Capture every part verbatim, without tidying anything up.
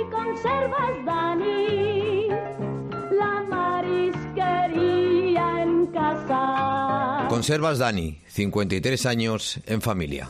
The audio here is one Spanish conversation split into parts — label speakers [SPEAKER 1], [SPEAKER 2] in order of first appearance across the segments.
[SPEAKER 1] conservas, Dani, la marisquería en casa.
[SPEAKER 2] Conservas Dani, cincuenta y tres años en familia.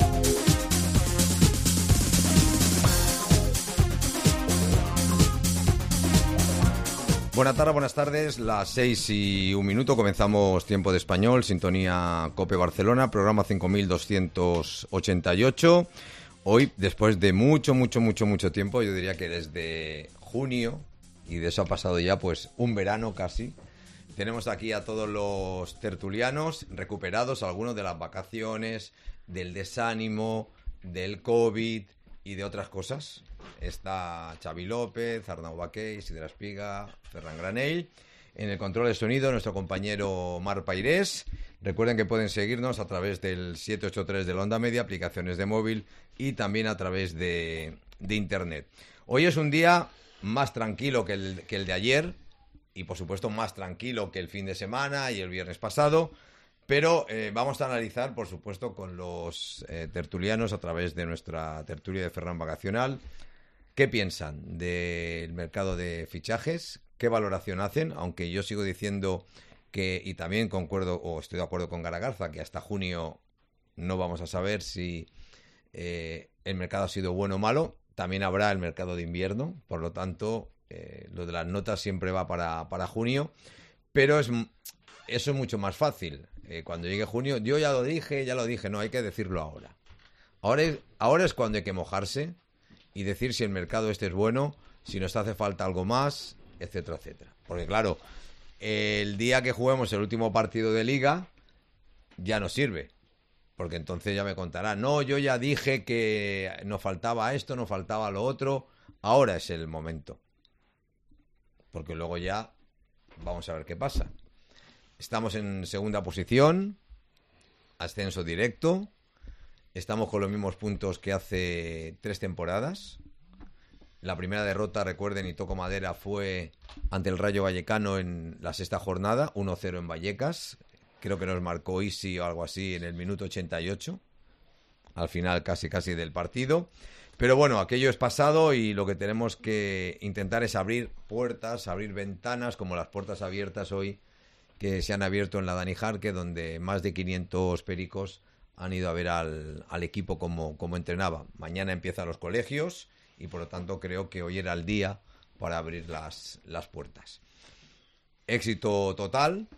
[SPEAKER 2] Buenas tardes, buenas tardes, las seis y un minuto, comenzamos Tiempo de Español, sintonía COPE Barcelona, programa cinco mil doscientos ochenta y ocho. Hoy, después de mucho, mucho, mucho, mucho tiempo, yo diría que desde junio, y de eso ha pasado ya pues un verano casi, tenemos aquí a todos los tertulianos recuperados, algunos de las vacaciones, del desánimo, del COVID y de otras cosas. Está Xavi López, Arnau Baqué, Isidre Espiga, Ferran Granell. En el control de sonido, nuestro compañero Mar Pairés. Recuerden que pueden seguirnos a través del siete ocho tres de la Onda Media, aplicaciones de móvil y también a través de, de Internet. Hoy es un día más tranquilo que el, que el de ayer y, por supuesto, más tranquilo que el fin de semana y el viernes pasado. Pero eh, vamos a analizar, por supuesto, con los eh, tertulianos a través de nuestra tertulia de Ferran Vacacional. ¿Qué piensan del mercado de fichajes? ¿Qué valoración hacen? Aunque yo sigo diciendo que, y también concuerdo, o estoy de acuerdo con Garagarza, que hasta junio no vamos a saber si eh, el mercado ha sido bueno o malo. También habrá el mercado de invierno, por lo tanto, eh, lo de las notas siempre va para, para junio. Pero es, eso es mucho más fácil. Eh, cuando llegue junio, yo ya lo dije, ya lo dije, no, hay que decirlo ahora. Ahora es, ahora es cuando hay que mojarse y decir si el mercado este es bueno, si nos hace falta algo más, etcétera, etcétera. Porque claro, el día que juguemos el último partido de Liga, ya no sirve. Porque entonces ya me contará, no, yo ya dije que nos faltaba esto, nos faltaba lo otro. Ahora es el momento. Porque luego ya vamos a ver qué pasa. Estamos en segunda posición, ascenso directo. Estamos con los mismos puntos que hace tres temporadas. La primera derrota, recuerden, y toco madera, fue ante el Rayo Vallecano en la sexta jornada, uno cero en Vallecas. Creo que nos marcó Isi o algo así en el minuto ochenta y ocho. Al final casi casi del partido. Pero bueno, aquello es pasado y lo que tenemos que intentar es abrir puertas, abrir ventanas, como las puertas abiertas hoy que se han abierto en la Dani Jarque, donde más de quinientos pericos han ido a ver al, al equipo como, como entrenaba. Mañana empiezan los colegios y por lo tanto creo que hoy era el día para abrir las, las puertas. Éxito total,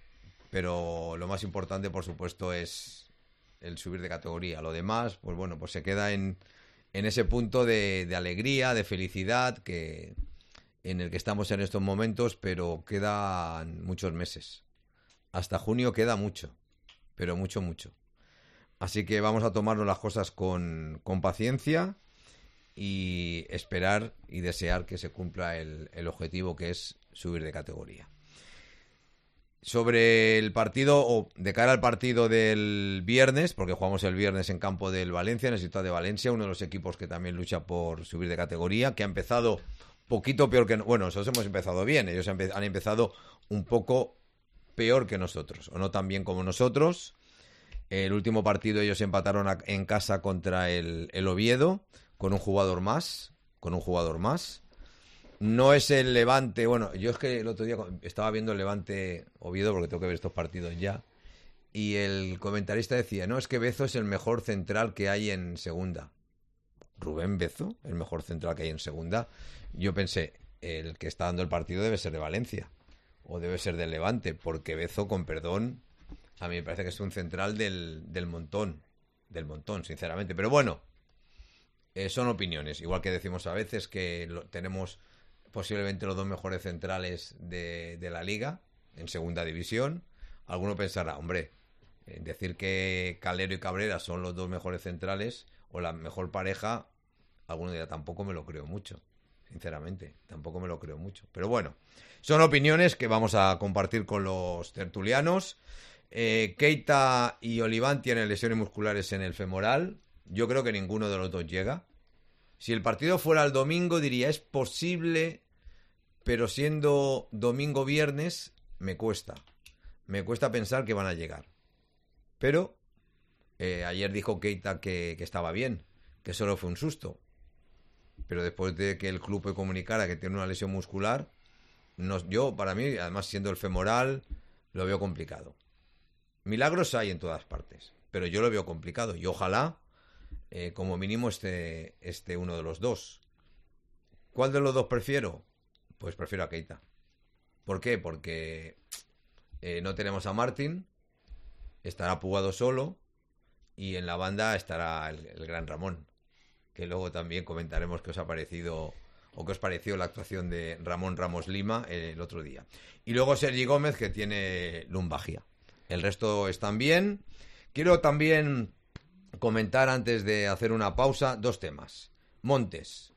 [SPEAKER 2] pero lo más importante, por supuesto, es el subir de categoría. Lo demás, pues bueno, pues se queda en, en ese punto de, de alegría, de felicidad, que en el que estamos en estos momentos, pero quedan muchos meses. Hasta junio queda mucho, pero mucho, mucho. Así que vamos a tomarnos las cosas con, con paciencia y esperar y desear que se cumpla el, el objetivo, que es subir de categoría. Sobre el partido, o de cara al partido del viernes, porque jugamos el viernes en campo del Valencia, en el Ciutat de Valencia, uno de los equipos que también lucha por subir de categoría, que ha empezado poquito peor que... Bueno, nosotros hemos empezado bien, ellos han empezado un poco peor que nosotros, o no tan bien como nosotros. El último partido ellos empataron a, en casa contra el, el Oviedo, con un jugador más, con un jugador más. No es el Levante, bueno, yo es que el otro día estaba viendo el Levante Oviedo, porque tengo que ver estos partidos ya, y el comentarista decía, no, es que Bezo es el mejor central que hay en segunda. Rubén Bezo, el mejor central que hay en segunda. Yo pensé, el que está dando el partido debe ser de Valencia, o debe ser del Levante, porque Bezo, con perdón, a mí me parece que es un central del, del montón, del montón, sinceramente. Pero bueno, eh, son opiniones. Igual que decimos a veces que lo, tenemos posiblemente los dos mejores centrales de, de la Liga, en segunda división. Alguno pensará, hombre, eh, decir que Calero y Cabrera son los dos mejores centrales, o la mejor pareja, alguno dirá, tampoco me lo creo mucho. Sinceramente, tampoco me lo creo mucho. Pero bueno, son opiniones que vamos a compartir con los tertulianos. Eh, Keita y Oliván tienen lesiones musculares en el femoral. Yo creo que ninguno de los dos llega. Si el partido fuera el domingo, diría, es posible, pero siendo domingo-viernes, me cuesta. Me cuesta pensar que van a llegar. Pero eh, ayer dijo Keita que, que estaba bien, que solo fue un susto. pero después de que el club comunicara que tiene una lesión muscular, no, yo, para mí, además siendo el femoral, lo veo complicado. Milagros hay en todas partes, pero yo lo veo complicado y ojalá, eh, como mínimo, esté, esté uno de los dos. ¿Cuál de los dos prefiero? Pues prefiero a Keita. ¿Por qué? Porque eh, no tenemos a Martín, estará Pugado solo y en la banda estará el, el gran Ramón, que luego también comentaremos qué os ha parecido o qué os pareció la actuación de Ramón Ramos Lima el otro día. Y luego Sergi Gómez, que tiene lumbalgia. El resto están bien. Quiero también comentar, antes de hacer una pausa, dos temas. Montes.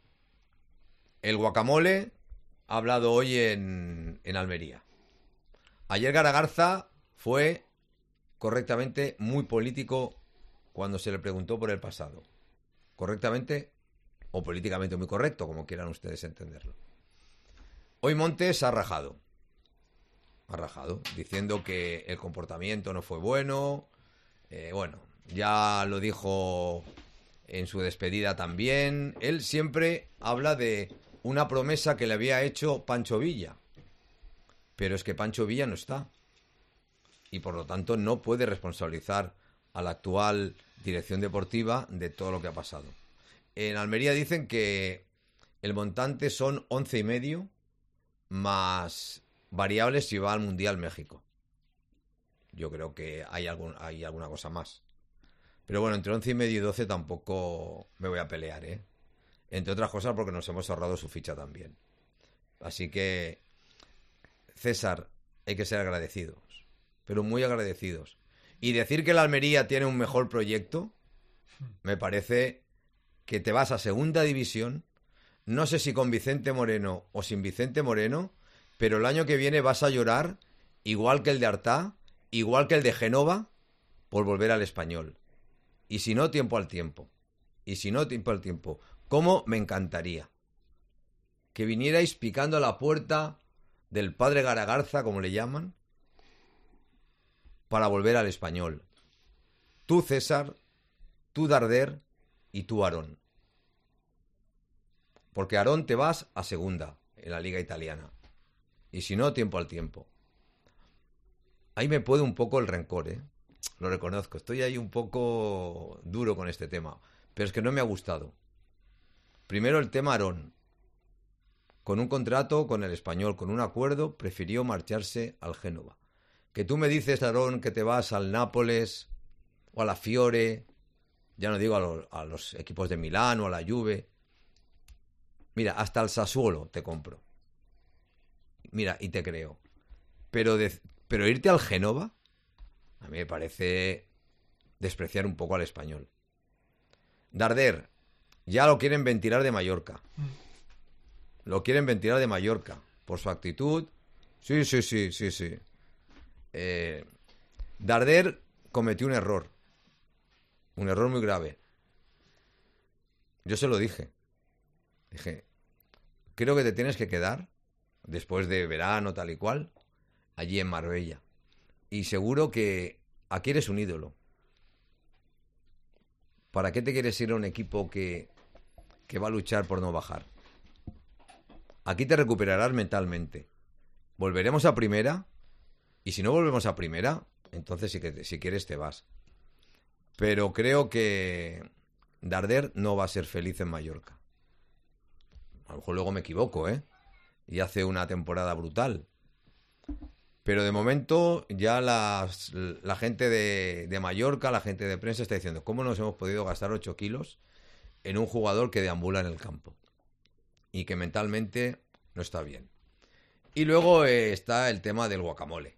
[SPEAKER 2] El guacamole ha hablado hoy en, en Almería. Ayer Garagarza fue correctamente muy político cuando se le preguntó por el pasado. Correctamente o políticamente muy correcto, como quieran ustedes entenderlo. Hoy Montes ha rajado. Ha rajado, diciendo que el comportamiento no fue bueno. Eh, bueno, ya lo dijo en su despedida también. Él siempre habla de una promesa que le había hecho Pancho Villa. Pero es que Pancho Villa no está. Y por lo tanto no puede responsabilizar a la actual dirección deportiva de todo lo que ha pasado. En Almería dicen que el montante son once y medio más variables si va al Mundial México. Yo creo que hay, algún, hay alguna cosa más. Pero bueno, entre once y medio y doce tampoco me voy a pelear, ¿eh? Entre otras cosas porque nos hemos ahorrado su ficha también. Así que, César, hay que ser agradecidos, pero muy agradecidos. Y decir que la Almería tiene un mejor proyecto, me parece que te vas a segunda división, no sé si con Vicente Moreno o sin Vicente Moreno, pero el año que viene vas a llorar, igual que el de Artá, igual que el de Génova, por volver al Español. Y si no, tiempo al tiempo. Y si no, tiempo al tiempo. ¿Cómo me encantaría que vinierais picando a la puerta del padre Garagarza, como le llaman, para volver al Español? Tú, César, tú, Darder y tú, Aarón. Porque Aarón te vas a segunda en la liga italiana. Y si no, tiempo al tiempo. Ahí me puede un poco el rencor, ¿eh? Lo reconozco. Estoy ahí un poco duro con este tema. Pero es que no me ha gustado. Primero el tema Aarón. Con un contrato con el Español, con un acuerdo, prefirió marcharse al Génova. Que tú me dices, Aarón, que te vas al Nápoles o a la Fiore, ya no digo a los, a los equipos de Milán o a la Juve. Mira, hasta el Sassuolo te compro. Mira, y te creo. Pero, de, pero irte al Génova, a mí me parece despreciar un poco al Español. Darder, ya lo quieren ventilar de Mallorca. Lo quieren ventilar de Mallorca. Por su actitud. Sí, sí, sí, sí, sí. Eh, Darder cometió un error. Un error muy grave. Yo se lo dije. Dije, creo que te tienes que quedar después de verano, tal y cual, allí en Marbella. Y seguro que aquí eres un ídolo. ¿Para qué te quieres ir a un equipo que, que va a luchar por no bajar? Aquí te recuperarás mentalmente. Volveremos a primera. Y si no volvemos a primera, entonces sí que, si quieres te vas. Pero creo que Darder no va a ser feliz en Mallorca. A lo mejor luego me equivoco, ¿eh? Y hace una temporada brutal. Pero de momento ya las, la gente de, de Mallorca, la gente de prensa está diciendo ¿cómo nos hemos podido gastar ocho kilos en un jugador que deambula en el campo? Y que mentalmente no está bien. Y luego eh, está el tema del guacamole.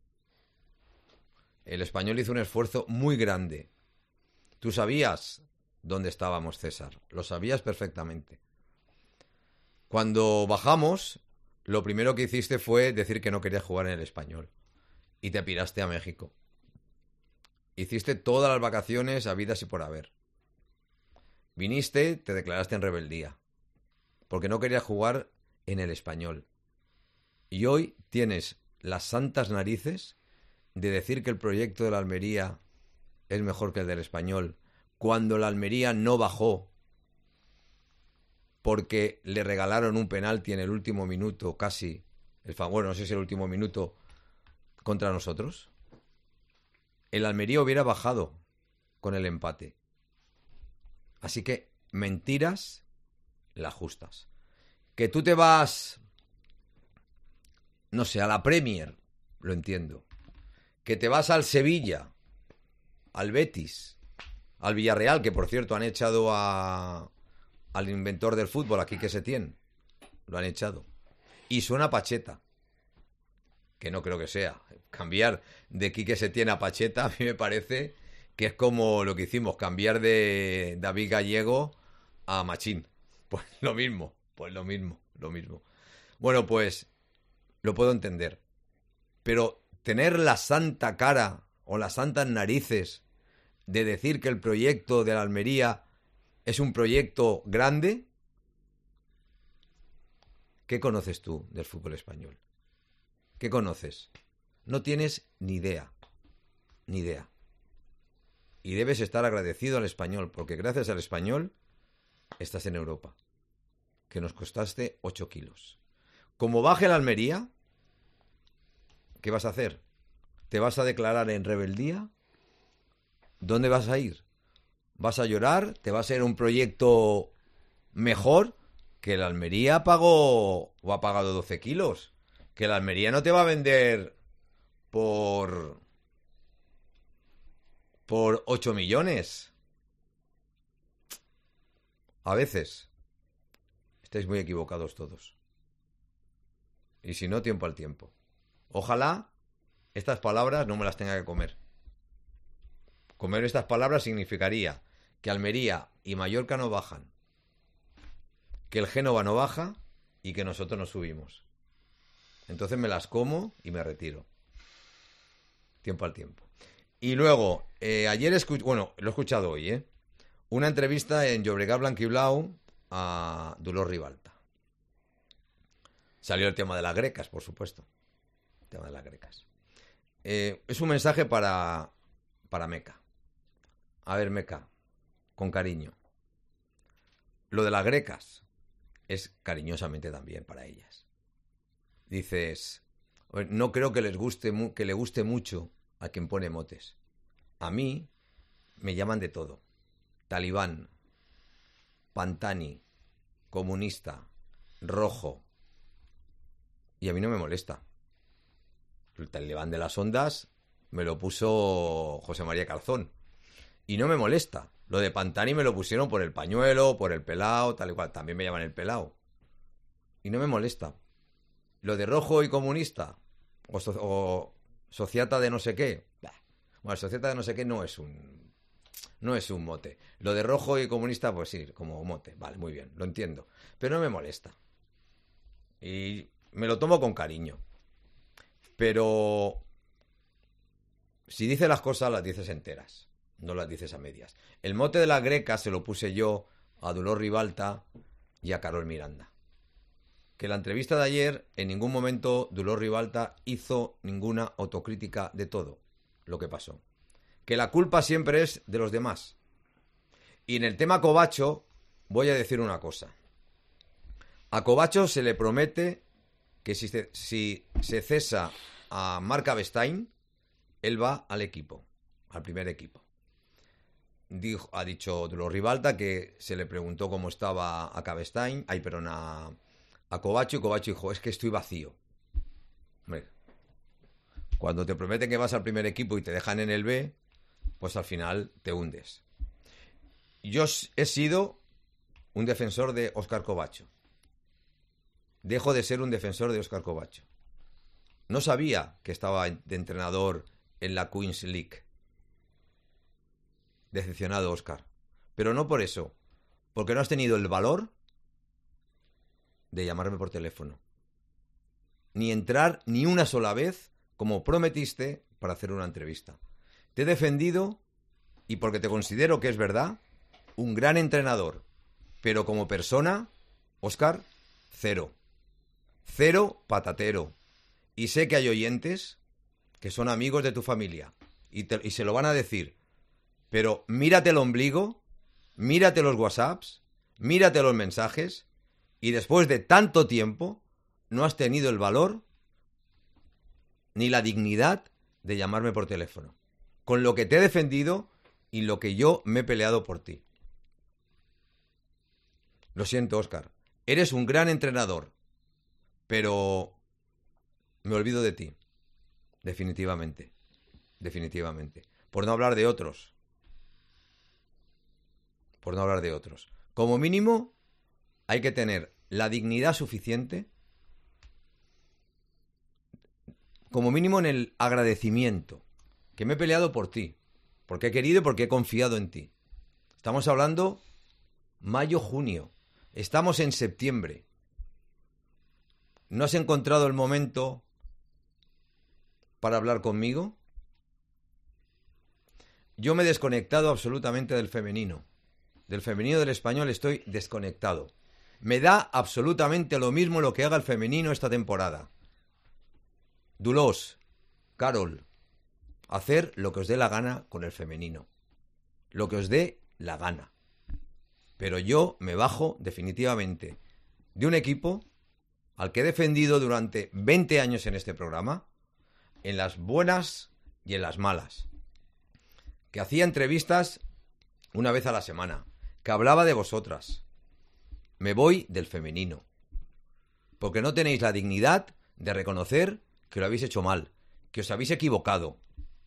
[SPEAKER 2] El Español hizo un esfuerzo muy grande. Tú sabías dónde estábamos, César. Lo sabías perfectamente. Cuando bajamos, lo primero que hiciste fue decir que no querías jugar en el Español. Y te piraste a México. Hiciste todas las vacaciones habidas y por haber. Viniste, te declaraste en rebeldía. Porque no querías jugar en el Español. Y hoy tienes las santas narices de decir que el proyecto de la Almería es mejor que el del Español, cuando la Almería no bajó porque le regalaron un penalti en el último minuto, casi, el bueno, no sé si el último minuto, contra nosotros? El Almería hubiera bajado con el empate. Así que mentiras las justas. Que tú te vas, no sé, a la Premier, lo entiendo. Que te vas al Sevilla, al Betis, al Villarreal, que por cierto han echado a, al inventor del fútbol, a Quique Setién. Lo han echado. Y suena Pacheta. Que no creo que sea. Cambiar de Quique Setién a Pacheta a mí me parece que es como lo que hicimos, cambiar de David Gallego a Machín. Pues lo mismo, pues lo mismo, lo mismo. Bueno, pues lo puedo entender. Pero tener la santa cara o las santas narices de decir que el proyecto de la Almería es un proyecto grande. ¿Qué conoces tú del fútbol español? ¿Qué conoces? No tienes ni idea. Ni idea. Y debes estar agradecido al Español, porque gracias al Español estás en Europa. Que nos costaste ocho kilos. Como baje la Almería, ¿qué vas a hacer? ¿Te vas a declarar en rebeldía? ¿Dónde vas a ir? ¿Vas a llorar? ¿Te va a ser un proyecto mejor? Que la Almería pagó o ha pagado doce kilos. Que la Almería no te va a vender por por ocho millones. A veces estáis muy equivocados todos. Y si no, tiempo al tiempo. Ojalá estas palabras no me las tenga que comer. Comer estas palabras significaría que Almería y Mallorca no bajan, que el Génova no baja y que nosotros no subimos. Entonces me las como y me retiro. Tiempo al tiempo. Y luego, eh, ayer escuché, bueno, lo he escuchado hoy, ¿eh? Una entrevista en Llobregat Blanquiblau a Dolors Ribalta. Salió el tema de las grecas, por supuesto. El tema de las grecas. Eh, es un mensaje para, para Meca. A ver, Meca, con cariño. Lo de las grecas es cariñosamente también para ellas. Dices, no creo que les guste que le guste mucho a quien pone motes. A mí me llaman de todo. Talibán, Pantani, comunista, rojo. Y a mí no me molesta. El talibán de las ondas me lo puso José María Calzón. Y no me molesta. Lo de Pantani me lo pusieron por el pañuelo, por el pelao, tal y cual. También me llaman el pelao. Y no me molesta. Lo de rojo y comunista, o, so, o sociata de no sé qué. Bah. Bueno, sociata de no sé qué no es un no es un mote. Lo de rojo y comunista, pues sí, como mote. Vale, muy bien, lo entiendo. Pero no me molesta. Y me lo tomo con cariño. Pero si dices las cosas, las dices enteras. No las dices a medias. El mote de la greca se lo puse yo a Dolors Ribalta y a Carol Miranda. Que la entrevista de ayer, en ningún momento Dolors Ribalta hizo ninguna autocrítica de todo lo que pasó. Que la culpa siempre es de los demás. Y en el tema Covacho, voy a decir una cosa. A Covacho se le promete que si se, si se cesa a Marc Avestein, él va al equipo, al primer equipo. Dijo, ha dicho Dolors Ribalta que se le preguntó cómo estaba a Avestein, ay, perdón, a... a Covacho, y Covacho dijo, es que estoy vacío. Hombre, cuando te prometen que vas al primer equipo y te dejan en el B, pues al final te hundes. Yo he sido un defensor de Óscar Covacho. Dejo de ser un defensor de Óscar Covacho. No sabía que estaba de entrenador en la Queens League. Decepcionado, Óscar. Pero no por eso, porque no has tenido el valor de llamarme por teléfono, ni entrar ni una sola vez como prometiste para hacer una entrevista. Te he defendido y porque te considero que es verdad, un gran entrenador, pero como persona, Óscar, cero. Cero patatero. Y sé que hay oyentes que son amigos de tu familia y, te, y se lo van a decir, pero mírate el ombligo, mírate los WhatsApps, mírate los mensajes Y después de tanto tiempo, no has tenido el valor ni la dignidad de llamarme por teléfono. Con lo que te he defendido y lo que yo me he peleado por ti. Lo siento, Óscar. Eres un gran entrenador, pero me olvido de ti. Definitivamente. Definitivamente. Por no hablar de otros. Por no hablar de otros. Como mínimo, hay que tener la dignidad suficiente, como mínimo en el agradecimiento, que me he peleado por ti, porque he querido y porque he confiado en ti. Estamos hablando mayo, junio. Estamos en septiembre. ¿No has encontrado el momento para hablar conmigo? Yo me he desconectado absolutamente del femenino. Del femenino del español estoy desconectado. Me da absolutamente lo mismo lo que haga el femenino esta temporada. Dulos, Carol, hacer lo que os dé la gana con el femenino. Lo que os dé la gana. Pero yo me bajo definitivamente de un equipo al que he defendido durante veinte años en este programa, en las buenas y en las malas. Que hacía entrevistas una vez a la semana, que hablaba de vosotras. Me voy del femenino. Porque no tenéis la dignidad de reconocer que lo habéis hecho mal, que os habéis equivocado.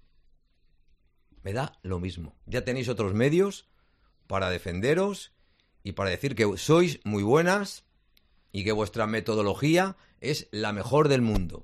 [SPEAKER 2] Me da lo mismo. Ya tenéis otros medios para defenderos y para decir que sois muy buenas y que vuestra metodología es la mejor del mundo.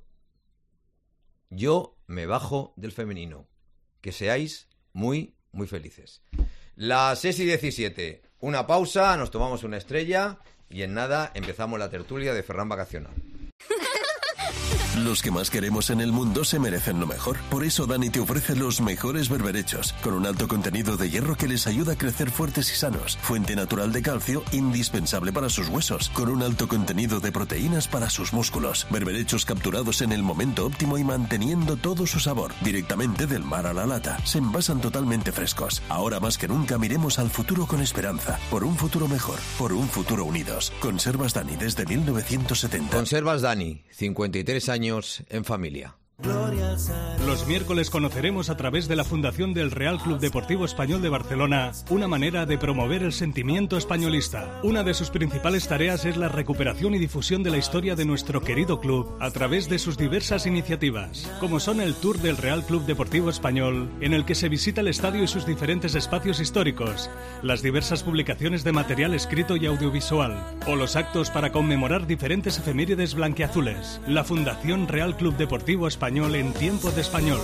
[SPEAKER 2] Yo me bajo del femenino. Que seáis muy, muy felices. Las seis y diecisiete. Una pausa, nos tomamos una estrella y en nada empezamos la tertulia de Ferran Vacacional.
[SPEAKER 3] Los que más queremos en el mundo se merecen lo mejor. Por eso Dani te ofrece los mejores berberechos, con un alto contenido de hierro que les ayuda a crecer fuertes y sanos. Fuente natural de calcio, indispensable para sus huesos, con un alto contenido de proteínas para sus músculos. Berberechos capturados en el momento óptimo y manteniendo todo su sabor. Directamente del mar a la lata. Se envasan totalmente frescos. Ahora más que nunca miremos al futuro con esperanza. Por un futuro mejor. Por un futuro unidos. Conservas Dani desde mil novecientos setenta.
[SPEAKER 2] Conservas Dani, cincuenta y tres años en familia.
[SPEAKER 4] Los miércoles conoceremos a través de la Fundación del Real Club Deportivo Español de Barcelona una manera de promover el sentimiento españolista. Una de sus principales tareas es la recuperación y difusión de la historia de nuestro querido club a través de sus diversas iniciativas, como son el Tour del Real Club Deportivo Español, en el que se visita el estadio y sus diferentes espacios históricos, las diversas publicaciones de material escrito y audiovisual, o los actos para conmemorar diferentes efemérides blanquiazules. La Fundación Real Club Deportivo Español en tiempo de español.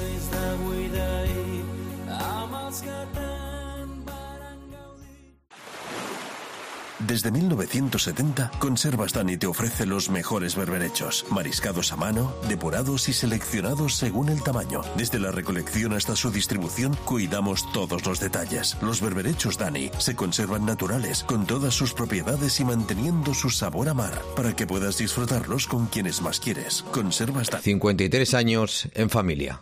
[SPEAKER 3] Desde mil novecientos setenta, Conservas Dani te ofrece los mejores berberechos, mariscados a mano, depurados y seleccionados según el tamaño. Desde la recolección hasta su distribución, cuidamos todos los detalles. Los berberechos Dani se conservan naturales, con todas sus propiedades y manteniendo su sabor a mar, para que puedas disfrutarlos con quienes más quieres. Conservas Dani.
[SPEAKER 2] cincuenta y tres años en familia.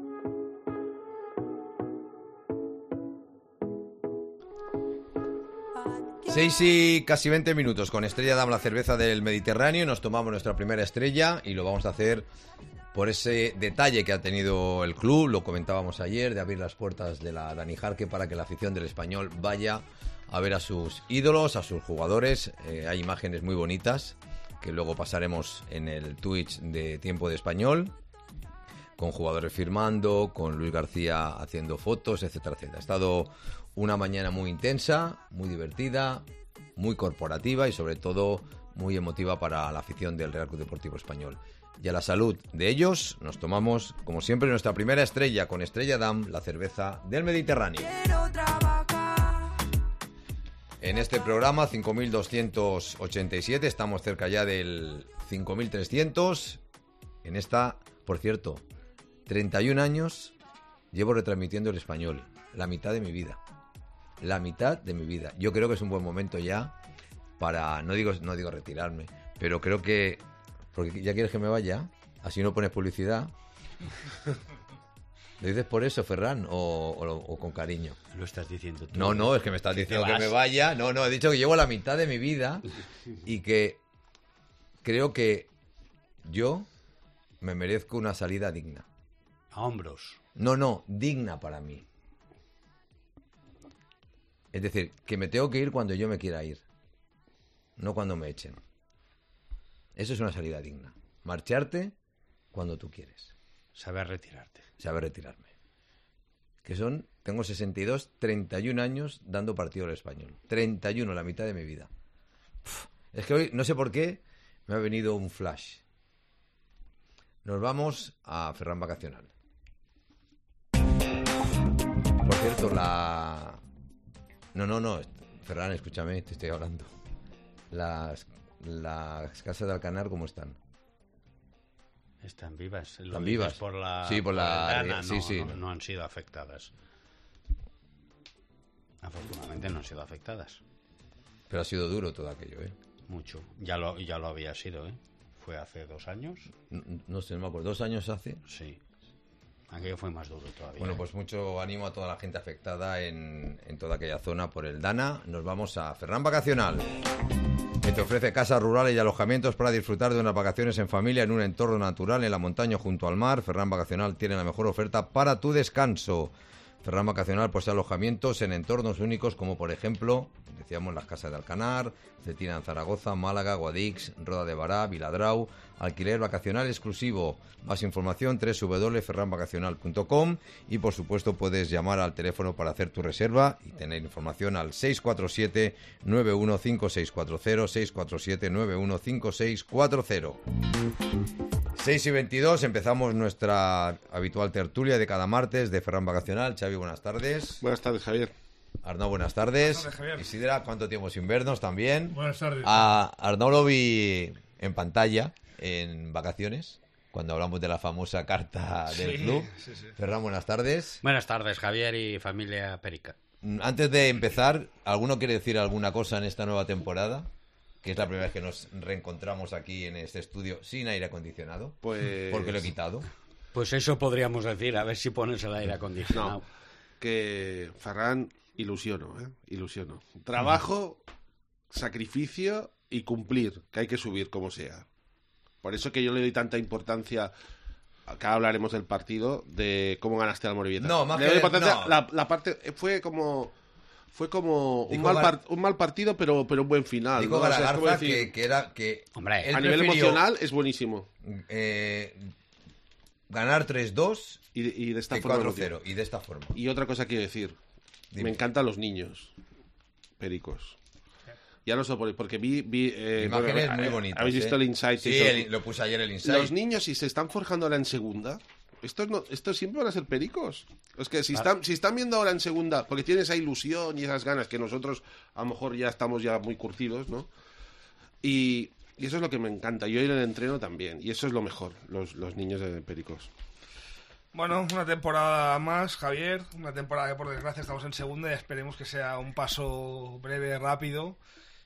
[SPEAKER 2] Seis y casi veinte minutos con Estrella Damm, la cerveza del Mediterráneo. Nos tomamos nuestra primera estrella y lo vamos a hacer por ese detalle que ha tenido el club. Lo comentábamos ayer, de abrir las puertas de la Dani Jarque para que la afición del Español vaya a ver a sus ídolos, a sus jugadores. Eh, hay imágenes muy bonitas que luego pasaremos en el Twitch de Tiempo de Español, con jugadores firmando, con Luis García haciendo fotos, etcétera, etcétera. Ha estado una mañana muy intensa, muy divertida, muy corporativa y sobre todo muy emotiva para la afición del Real Club Deportivo Español. Y a la salud de ellos nos tomamos, como siempre, nuestra primera estrella con Estrella Damm, la cerveza del Mediterráneo. En este programa cinco mil doscientos ochenta y siete, estamos cerca ya del cinco mil trescientos. En esta, por cierto, treinta y un años llevo retransmitiendo el Español, la mitad de mi vida. La mitad de mi vida. Yo creo que es un buen momento ya para, no digo, no digo retirarme, pero creo que, porque ya quieres que me vaya, así no pones publicidad. ¿Lo dices por eso, Ferran, o, o, o con cariño?
[SPEAKER 5] Lo estás diciendo tú.
[SPEAKER 2] No, no, es que me estás diciendo que me vaya. No, no, he dicho que llevo la mitad de mi vida y que creo que yo me merezco una salida digna.
[SPEAKER 5] A hombros.
[SPEAKER 2] No, no, digna para mí. Es decir, que me tengo que ir cuando yo me quiera ir, no cuando me echen. Eso es una salida digna. Marcharte cuando tú quieres.
[SPEAKER 5] Saber retirarte.
[SPEAKER 2] Saber retirarme. Que son, tengo sesenta y dos, treinta y un años dando partido al Español. treinta y uno, la mitad de mi vida. Uf, es que hoy, no sé por qué, me ha venido un flash. Nos vamos a Ferran Vacacional. Por cierto, la... No, no, no, Ferran, escúchame, te estoy hablando. Las, las casas de Alcanar, ¿cómo están?
[SPEAKER 5] Están vivas.
[SPEAKER 2] Están vivas.
[SPEAKER 5] Por la,
[SPEAKER 2] sí, por, por la...
[SPEAKER 5] Dana,
[SPEAKER 2] sí,
[SPEAKER 5] no,
[SPEAKER 2] sí.
[SPEAKER 5] No, no han sido afectadas. Afortunadamente no han sido afectadas.
[SPEAKER 2] Pero ha sido duro todo aquello, ¿eh?
[SPEAKER 5] Mucho. Ya lo, ya lo había sido, ¿eh? Fue hace dos años.
[SPEAKER 2] No, no sé, no me acuerdo. ¿Dos años hace?
[SPEAKER 5] Sí. Aquello fue más duro todavía.
[SPEAKER 2] Bueno, pues mucho ánimo a toda la gente afectada en, en toda aquella zona por el Dana. Nos vamos a Ferran Vacacional, que te ofrece casas rurales y alojamientos para disfrutar de unas vacaciones en familia en un entorno natural en la montaña junto al mar. Ferran Vacacional tiene la mejor oferta para tu descanso. Ferran Vacacional posee alojamientos en entornos únicos como por ejemplo, decíamos, las casas de Alcanar, Cetina en Zaragoza, Málaga, Guadix, Roda de Bará, Viladrau, alquiler vacacional exclusivo. Más información doble u doble u doble u punto ferran vacacional punto com y por supuesto puedes llamar al teléfono para hacer tu reserva y tener información al seis cuatro siete, nueve uno cinco seis cuatro cero, seis cuatro siete, nueve uno cinco seis cuatro cero. seis y veintidós, empezamos nuestra habitual tertulia de cada martes de Ferran Vacacional. Xavi, buenas tardes.
[SPEAKER 6] Buenas tardes, Javier.
[SPEAKER 2] Arnau, buenas tardes.
[SPEAKER 7] Buenas tardes, Javier.
[SPEAKER 2] Isidra, ¿cuánto tiempo sin vernos también?
[SPEAKER 7] Buenas tardes.
[SPEAKER 2] A Arnau lo vi en pantalla, en vacaciones, cuando hablamos de la famosa carta del
[SPEAKER 7] Sí,
[SPEAKER 2] club.
[SPEAKER 7] sí, sí.
[SPEAKER 2] Ferran, buenas tardes.
[SPEAKER 5] Buenas tardes, Javier y familia Perica.
[SPEAKER 2] Antes de empezar, ¿alguno quiere decir alguna cosa en esta nueva temporada? Que es la primera vez que nos reencontramos aquí en este estudio sin aire acondicionado.
[SPEAKER 6] Pues...
[SPEAKER 2] Porque lo he quitado.
[SPEAKER 5] Pues eso podríamos decir, a ver si pones el aire
[SPEAKER 6] No,
[SPEAKER 5] acondicionado.
[SPEAKER 6] que Ferran, ilusiono, ¿eh? Ilusiono. Trabajo, sacrificio y cumplir, que hay que subir como sea. Por eso que yo le doy tanta importancia, acá hablaremos del partido, de cómo ganaste al Morevieta.
[SPEAKER 2] No, más
[SPEAKER 6] le doy
[SPEAKER 2] que-
[SPEAKER 6] importancia,
[SPEAKER 2] no.
[SPEAKER 6] la, la parte, fue como... Fue como un
[SPEAKER 2] Dijo
[SPEAKER 6] mal,
[SPEAKER 2] Gar-
[SPEAKER 6] par- un mal partido, pero, pero un buen final.
[SPEAKER 2] Dijo
[SPEAKER 6] ¿no? O sea, es como
[SPEAKER 2] Garagarza
[SPEAKER 6] decir,
[SPEAKER 2] que, que era que
[SPEAKER 5] Hombre,
[SPEAKER 2] él
[SPEAKER 6] a nivel
[SPEAKER 2] prefirió,
[SPEAKER 6] emocional es buenísimo.
[SPEAKER 2] eh, ganar tres dos
[SPEAKER 6] Y de, y de esta
[SPEAKER 2] que
[SPEAKER 6] forma
[SPEAKER 2] cuatro
[SPEAKER 6] emotiva.
[SPEAKER 2] cero. Y de esta forma.
[SPEAKER 6] Y otra cosa quiero decir.
[SPEAKER 2] Dime.
[SPEAKER 6] Me encantan los niños pericos. Ya no sé por porque vi... vi eh,
[SPEAKER 2] Imágenes
[SPEAKER 6] bueno,
[SPEAKER 2] muy
[SPEAKER 6] eh,
[SPEAKER 2] bonitas.
[SPEAKER 6] ¿Habéis visto
[SPEAKER 2] ¿eh?
[SPEAKER 6] el Insight?
[SPEAKER 2] Sí,
[SPEAKER 6] y todo?
[SPEAKER 2] el- lo puse ayer el Insight.
[SPEAKER 6] Los niños, si se están forjando ahora en segunda, estos, no, estos siempre van a ser pericos. Es que si están, si están viendo ahora en segunda, porque tienen esa ilusión y esas ganas que nosotros a lo mejor ya estamos ya muy curtidos, ¿no? Y, y eso es lo que me encanta. Yo en el entreno también. Y eso es lo mejor, los, los niños de pericos.
[SPEAKER 7] Bueno, una temporada más, Javier. Una temporada que por desgracia estamos en segunda y esperemos que sea un paso breve, rápido.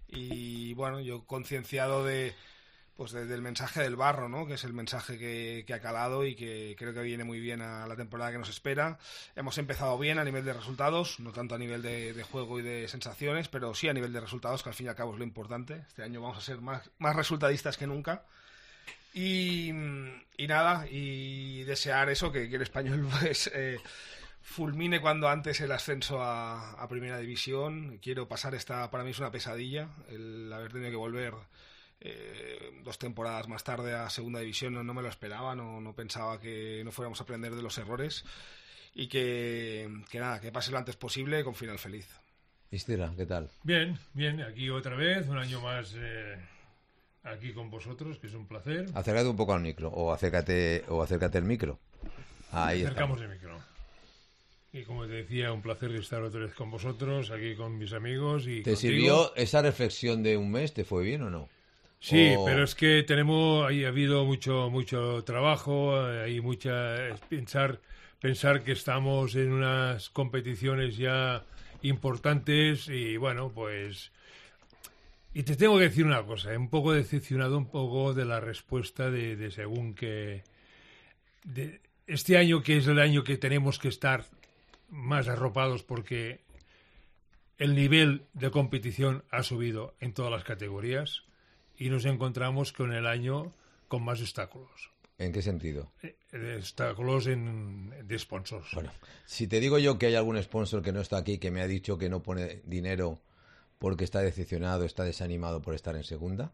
[SPEAKER 7] Y bueno, yo concienciado de pues de- del mensaje del barro, ¿no? Que es el mensaje que, que ha calado y que creo que viene muy bien a la temporada que nos espera. Hemos empezado bien a nivel de resultados, no tanto a nivel de, de juego y de sensaciones, pero sí a nivel de resultados, que al fin y al cabo es lo importante. Este año vamos a ser más, más resultadistas que nunca. Y, y nada, y desear eso, que, que el Español pues, eh, fulmine cuando antes el ascenso a, a Primera División. Quiero pasar esta, para mí es una pesadilla, el haber tenido que volver eh, dos temporadas más tarde a Segunda División, no, no me lo esperaba, no, no pensaba que no fuéramos a aprender de los errores y que, que nada, que pase lo antes posible con final feliz.
[SPEAKER 2] Istira, ¿qué tal?
[SPEAKER 8] Bien, bien, aquí otra vez, un año más eh, aquí con vosotros, que es un placer.
[SPEAKER 2] Acércate un poco al micro o acércate o acércate al micro. Ahí
[SPEAKER 8] Acercamos
[SPEAKER 2] estamos.
[SPEAKER 8] el micro. Y como te decía, un placer estar otra vez con vosotros, aquí con mis amigos y
[SPEAKER 2] ¿Te
[SPEAKER 8] contigo.
[SPEAKER 2] sirvió esa reflexión de un mes? ¿Te fue bien o no?
[SPEAKER 8] Sí,
[SPEAKER 2] O-
[SPEAKER 8] pero es que tenemos, ahí ha habido mucho mucho trabajo, eh, hay mucha es pensar pensar que estamos en unas competiciones ya importantes y bueno, pues y te tengo que decir una cosa, un poco decepcionado un poco de la respuesta de, de según que de, este año, que es el año que tenemos que estar más arropados porque el nivel de competición ha subido en todas las categorías y nos encontramos con el año con más obstáculos.
[SPEAKER 2] ¿En qué sentido?
[SPEAKER 8] Eh, Obstáculos en, de sponsors.
[SPEAKER 2] Bueno, si te digo yo que hay algún sponsor que no está aquí que me ha dicho que no pone dinero porque está decepcionado, está desanimado por estar en segunda.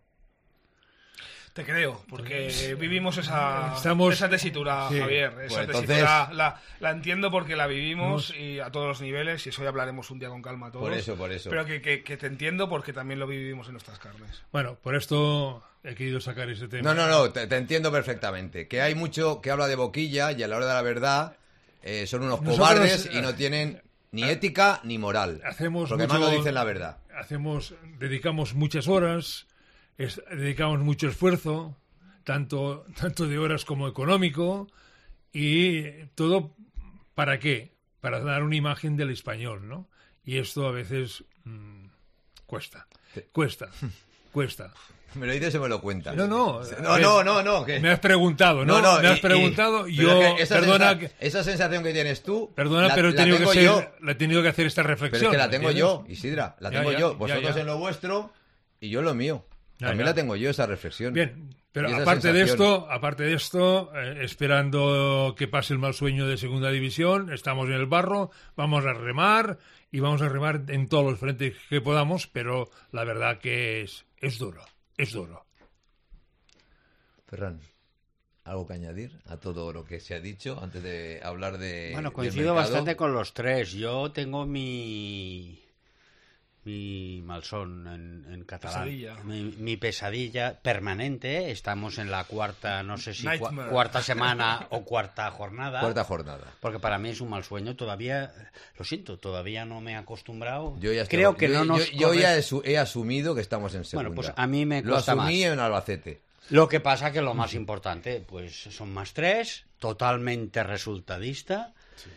[SPEAKER 7] Te creo, porque vivimos esa,
[SPEAKER 8] Estamos-
[SPEAKER 7] esa tesitura,
[SPEAKER 8] sí.
[SPEAKER 7] Javier.
[SPEAKER 2] Pues
[SPEAKER 7] Esa
[SPEAKER 2] entonces-
[SPEAKER 7] tesitura la, la entiendo porque la vivimos y a todos los niveles, y eso ya hablaremos un día con calma todos.
[SPEAKER 2] Por eso, por eso.
[SPEAKER 7] Pero que, que, que te entiendo porque también lo vivimos en nuestras carnes.
[SPEAKER 8] Bueno, por esto he querido sacar ese tema.
[SPEAKER 2] No, no, no, te, te entiendo perfectamente. Que hay mucho que habla de boquilla y a la hora de la verdad eh, son unos
[SPEAKER 8] Nosotros,
[SPEAKER 2] cobardes y
[SPEAKER 8] eh,
[SPEAKER 2] no tienen ni ética ni moral.
[SPEAKER 8] Hacemos
[SPEAKER 2] porque
[SPEAKER 8] mucho-
[SPEAKER 2] más no dicen la verdad.
[SPEAKER 8] Hacemos, dedicamos muchas horas, es- dedicamos mucho esfuerzo, tanto, tanto de horas como económico, y todo, ¿para qué? Para dar una imagen del español, ¿no? Y esto a veces mm, cuesta, cuesta, cuesta.
[SPEAKER 2] Me lo dices o me lo cuentas.
[SPEAKER 8] No, no.
[SPEAKER 2] No, no, no, no. que-
[SPEAKER 8] Me has preguntado, ¿no?
[SPEAKER 2] No, no,
[SPEAKER 8] me has
[SPEAKER 2] y-
[SPEAKER 8] preguntado,
[SPEAKER 2] y-
[SPEAKER 8] yo,
[SPEAKER 2] pero es que esa
[SPEAKER 8] perdona,
[SPEAKER 2] sensa-
[SPEAKER 8] que-
[SPEAKER 2] esa sensación que tienes tú.
[SPEAKER 8] perdona,
[SPEAKER 2] la-
[SPEAKER 8] pero he
[SPEAKER 2] la
[SPEAKER 8] tenido, que
[SPEAKER 2] tengo
[SPEAKER 8] ser-
[SPEAKER 2] yo.
[SPEAKER 8] la he tenido que hacer esta
[SPEAKER 2] Pero
[SPEAKER 8] reflexión.
[SPEAKER 2] es que la
[SPEAKER 8] ¿me
[SPEAKER 2] tengo
[SPEAKER 8] entiendes?
[SPEAKER 2] yo, Isidra. La
[SPEAKER 8] Ya,
[SPEAKER 2] tengo
[SPEAKER 8] ya,
[SPEAKER 2] yo.
[SPEAKER 8] ya,
[SPEAKER 2] Vosotros
[SPEAKER 8] ya.
[SPEAKER 2] en lo vuestro y yo en lo mío.
[SPEAKER 8] Ya,
[SPEAKER 2] También
[SPEAKER 8] ya.
[SPEAKER 2] la tengo yo, esa reflexión.
[SPEAKER 8] Bien, pero
[SPEAKER 2] Y esa
[SPEAKER 8] aparte de
[SPEAKER 2] sensación.
[SPEAKER 8] esto, aparte de esto, eh, esperando que pase el mal sueño de segunda división, estamos en el barro, vamos a remar y vamos a remar en todos los frentes que podamos, pero la verdad que es, es duro, es duro.
[SPEAKER 2] Ferran, ¿algo que añadir a todo lo que se ha dicho antes de hablar de.
[SPEAKER 5] Bueno,
[SPEAKER 2] del
[SPEAKER 5] coincido
[SPEAKER 2] mercado?
[SPEAKER 5] bastante con los tres. Yo tengo mi mi malsón en, en catalán.
[SPEAKER 7] Pesadilla.
[SPEAKER 5] Mi, mi pesadilla permanente. Estamos en la cuarta, no sé si cua-
[SPEAKER 7] Nightmare.
[SPEAKER 5] cuarta semana o cuarta jornada.
[SPEAKER 2] Cuarta jornada.
[SPEAKER 5] Porque para mí es un mal sueño. Todavía, lo siento, todavía no me he acostumbrado.
[SPEAKER 2] Yo ya estoy-
[SPEAKER 5] Creo que
[SPEAKER 2] yo-
[SPEAKER 5] no
[SPEAKER 2] yo-
[SPEAKER 5] nos
[SPEAKER 2] Yo,
[SPEAKER 5] corre-
[SPEAKER 2] ya he, su- he asumido que estamos en segunda.
[SPEAKER 5] Bueno, pues a mí me
[SPEAKER 2] Lo
[SPEAKER 5] cuesta
[SPEAKER 2] asumí
[SPEAKER 5] más.
[SPEAKER 2] en Albacete.
[SPEAKER 5] Lo que pasa que lo más importante, pues son más tres, totalmente resultadista.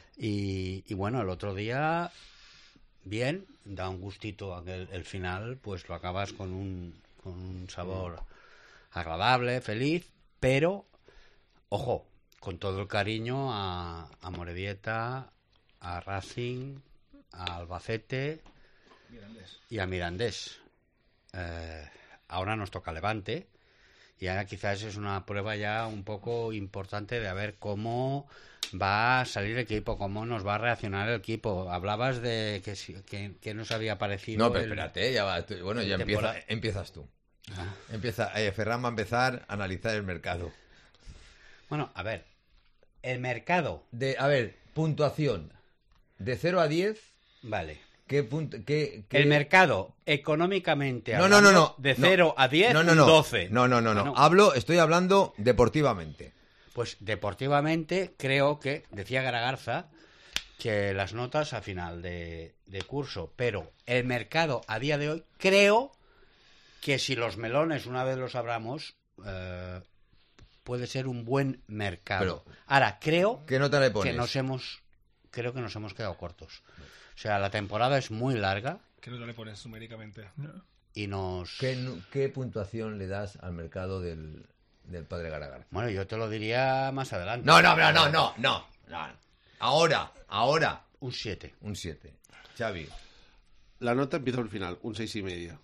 [SPEAKER 5] Y, y bueno, el otro día, bien, da un gustito a que el, el final, pues lo acabas con un, con un sabor agradable, feliz, pero, ojo, con todo el cariño a, a Morevieta, a Racing, a Albacete y a Mirandés. Eh, ahora nos toca Levante. Y ahora quizás es una prueba ya un poco importante de a ver cómo va a salir el equipo, cómo nos va a reaccionar el equipo. Hablabas de que, si- que, que nos había parecido...
[SPEAKER 2] No, pero
[SPEAKER 5] el-
[SPEAKER 2] espérate, ya va. tú- Bueno, ya
[SPEAKER 5] el
[SPEAKER 2] empieza,
[SPEAKER 5] temporada-
[SPEAKER 2] empiezas tú.
[SPEAKER 5] Ah.
[SPEAKER 2] Empieza, eh, Ferran va a empezar a analizar el mercado.
[SPEAKER 5] Bueno, a ver, el mercado,
[SPEAKER 2] De, a ver, puntuación. De cero a diez,
[SPEAKER 5] vale.
[SPEAKER 2] ¿qué punto? Qué, qué-
[SPEAKER 5] El mercado, económicamente
[SPEAKER 2] No, no, no,
[SPEAKER 5] hablando,
[SPEAKER 2] no.
[SPEAKER 5] de
[SPEAKER 2] no.
[SPEAKER 5] cero a diez,
[SPEAKER 2] no, no, no.
[SPEAKER 5] doce.
[SPEAKER 2] No, no, no, no.
[SPEAKER 5] Ah, no.
[SPEAKER 2] Hablo, estoy hablando deportivamente.
[SPEAKER 5] Pues deportivamente creo que, decía Garagarza, que las notas a final de, de curso, pero el mercado a día de hoy creo que si los melones una vez los abramos, eh, puede ser un buen mercado.
[SPEAKER 2] Pero,
[SPEAKER 5] Ahora, creo
[SPEAKER 2] ¿Qué nota le pones?
[SPEAKER 5] que nos hemos creo que nos hemos quedado cortos. O sea, la temporada es muy larga
[SPEAKER 7] ¿Qué nota le pones numéricamente?
[SPEAKER 5] y nos...
[SPEAKER 2] ¿Qué, nu- qué puntuación le das al mercado del, del padre Garagar?
[SPEAKER 5] Bueno, yo te lo diría más adelante.
[SPEAKER 2] No, no, no, no, no, no, no. Ahora, ahora,
[SPEAKER 5] Un siete.
[SPEAKER 2] un siete. Xavi.
[SPEAKER 6] La nota empieza al final, un seis y medio.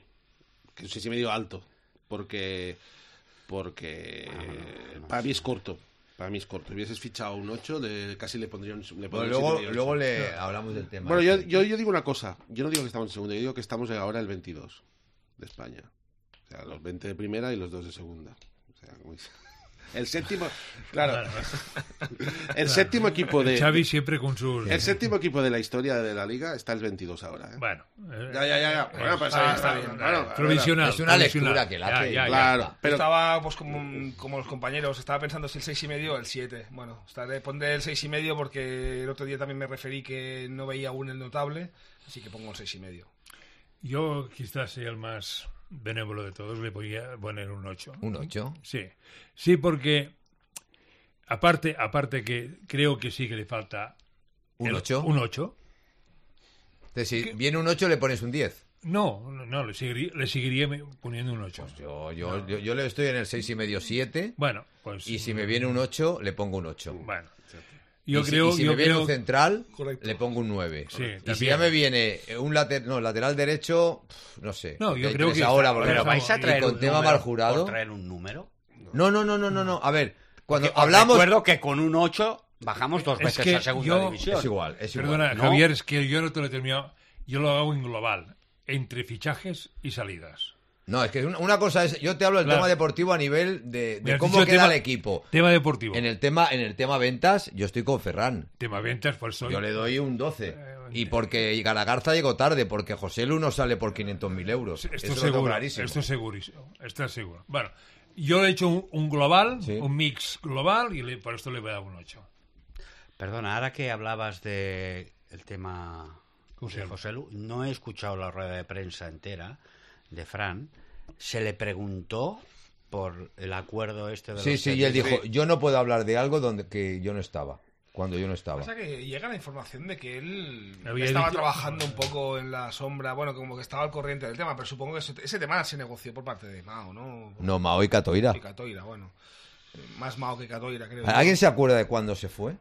[SPEAKER 6] Que un seis y medio alto, porque porque para mí es corto. Para mí es corto. Si hubieses fichado un ocho, le, casi le pondría un, le
[SPEAKER 2] Bueno,
[SPEAKER 6] pondría un
[SPEAKER 2] luego,
[SPEAKER 6] siete y ocho.
[SPEAKER 2] luego le hablamos del tema.
[SPEAKER 6] Bueno, yo,
[SPEAKER 2] este.
[SPEAKER 6] yo, yo digo una cosa. Yo no digo que estamos en segundo, yo digo que estamos ahora el veintidós de España. O sea, los veinte de primera y los dos de segunda. O sea, como dice. El séptimo, claro, el séptimo equipo de
[SPEAKER 8] Xavi siempre con sus...
[SPEAKER 6] el séptimo equipo de la historia de la liga está el veintidós ahora, ¿eh?
[SPEAKER 8] Bueno, eh,
[SPEAKER 6] Ya, ya, ya, ya. Bueno, pues
[SPEAKER 7] Ah,
[SPEAKER 6] ahí
[SPEAKER 7] está
[SPEAKER 6] está.
[SPEAKER 7] bien.
[SPEAKER 6] Bueno,
[SPEAKER 8] provisional.
[SPEAKER 2] es una
[SPEAKER 8] provisional.
[SPEAKER 2] lectura que la
[SPEAKER 8] Ya,
[SPEAKER 2] hace.
[SPEAKER 8] ya, ya.
[SPEAKER 6] claro, pero
[SPEAKER 7] Estaba pues como, como los compañeros, estaba pensando si el seis y medio o el siete. Bueno, estaré, pondré el seis y medio porque el otro día también me referí que no veía aún el notable, así que pongo el seis y medio.
[SPEAKER 8] Yo quizás sea el más benévolo de todos, le podría poner un ocho.
[SPEAKER 2] Un ocho.
[SPEAKER 8] Sí, sí, porque aparte, aparte que creo que sí que le falta
[SPEAKER 2] ¿Un
[SPEAKER 8] el-
[SPEAKER 2] ocho?
[SPEAKER 8] Un ocho.
[SPEAKER 2] Entonces, si viene un ocho, le pones un diez.
[SPEAKER 8] No, no, no, le seguiría, le seguiría poniendo un ocho.
[SPEAKER 2] Pues yo, yo, yo, yo le estoy en el seis y medio, siete.
[SPEAKER 8] Bueno, pues...
[SPEAKER 2] Y si me viene un ocho, le pongo un ocho.
[SPEAKER 8] Bueno. Yo
[SPEAKER 2] y si,
[SPEAKER 8] creo,
[SPEAKER 2] y si
[SPEAKER 8] yo
[SPEAKER 2] me viene
[SPEAKER 8] creo...
[SPEAKER 2] un central,
[SPEAKER 7] Correcto.
[SPEAKER 2] le pongo un nueve.
[SPEAKER 8] Sí,
[SPEAKER 2] y
[SPEAKER 8] también.
[SPEAKER 2] si ya me viene un later, no, lateral derecho, pff, no sé.
[SPEAKER 8] No,
[SPEAKER 2] porque
[SPEAKER 8] yo
[SPEAKER 2] hay
[SPEAKER 8] creo
[SPEAKER 2] tres
[SPEAKER 8] que
[SPEAKER 2] ahora,
[SPEAKER 8] está-
[SPEAKER 2] porque
[SPEAKER 5] Pero
[SPEAKER 8] Pero
[SPEAKER 5] vais a
[SPEAKER 8] y
[SPEAKER 5] traer
[SPEAKER 2] con
[SPEAKER 5] un
[SPEAKER 2] tema
[SPEAKER 5] número
[SPEAKER 2] mal jurado.
[SPEAKER 5] por traer un número.
[SPEAKER 2] No, no, no, no, no, no. A ver, cuando
[SPEAKER 5] Porque os
[SPEAKER 2] hablamos...
[SPEAKER 5] recuerdo que con un ocho bajamos dos
[SPEAKER 8] Es
[SPEAKER 5] veces
[SPEAKER 8] que
[SPEAKER 5] a segunda
[SPEAKER 8] yo-
[SPEAKER 5] división.
[SPEAKER 2] Es igual, es igual.
[SPEAKER 8] Perdona,
[SPEAKER 5] ¿no?
[SPEAKER 8] Javier, es que yo no te lo he terminado. Yo lo hago en global, entre fichajes y salidas.
[SPEAKER 2] No, es que una, una cosa es... Yo te hablo del
[SPEAKER 8] Claro.
[SPEAKER 2] tema deportivo a nivel de,
[SPEAKER 8] Me
[SPEAKER 2] de
[SPEAKER 8] has
[SPEAKER 2] cómo
[SPEAKER 8] dicho
[SPEAKER 2] queda
[SPEAKER 8] tema-
[SPEAKER 2] el equipo.
[SPEAKER 8] Tema deportivo.
[SPEAKER 2] En el tema, en el tema ventas, yo estoy con Ferran.
[SPEAKER 8] Tema ventas, por eso...
[SPEAKER 2] Yo le doy un doce.
[SPEAKER 8] Eh,
[SPEAKER 2] Y porque Garagarza llegó tarde, porque José Lu no sale por quinientos mil euros.
[SPEAKER 8] Esto
[SPEAKER 2] Eso
[SPEAKER 8] es
[SPEAKER 2] lo tengo
[SPEAKER 8] seguro,
[SPEAKER 2] clarísimo.
[SPEAKER 8] esto es segurísimo, esto es seguro. Bueno, yo le he hecho un, un global,
[SPEAKER 2] Sí.
[SPEAKER 8] un mix global, y le- por esto le voy a dar un ocho.
[SPEAKER 5] Perdona, ahora que hablabas de el tema
[SPEAKER 8] José
[SPEAKER 5] de
[SPEAKER 8] Lu.
[SPEAKER 5] José Lu, no he escuchado la rueda de prensa entera de Fran. Se le preguntó por el acuerdo este de
[SPEAKER 2] Sí,
[SPEAKER 5] los
[SPEAKER 2] sí, y él
[SPEAKER 5] setes.
[SPEAKER 2] dijo, yo no puedo hablar de algo donde que yo no estaba, cuando yo no estaba.
[SPEAKER 7] Pasa que llega la información de que él
[SPEAKER 8] Había
[SPEAKER 7] estaba
[SPEAKER 8] dicho-
[SPEAKER 7] trabajando un poco en la sombra, bueno, como que estaba al corriente del tema, pero supongo que ese, ese tema se negoció por parte de Mao, ¿no?
[SPEAKER 2] No, Mao y Catoira.
[SPEAKER 7] Y Catoira, bueno. Eh, Más Mao que Catoira, creo. yo.
[SPEAKER 2] ¿Alguien se acuerda de cuándo se fue?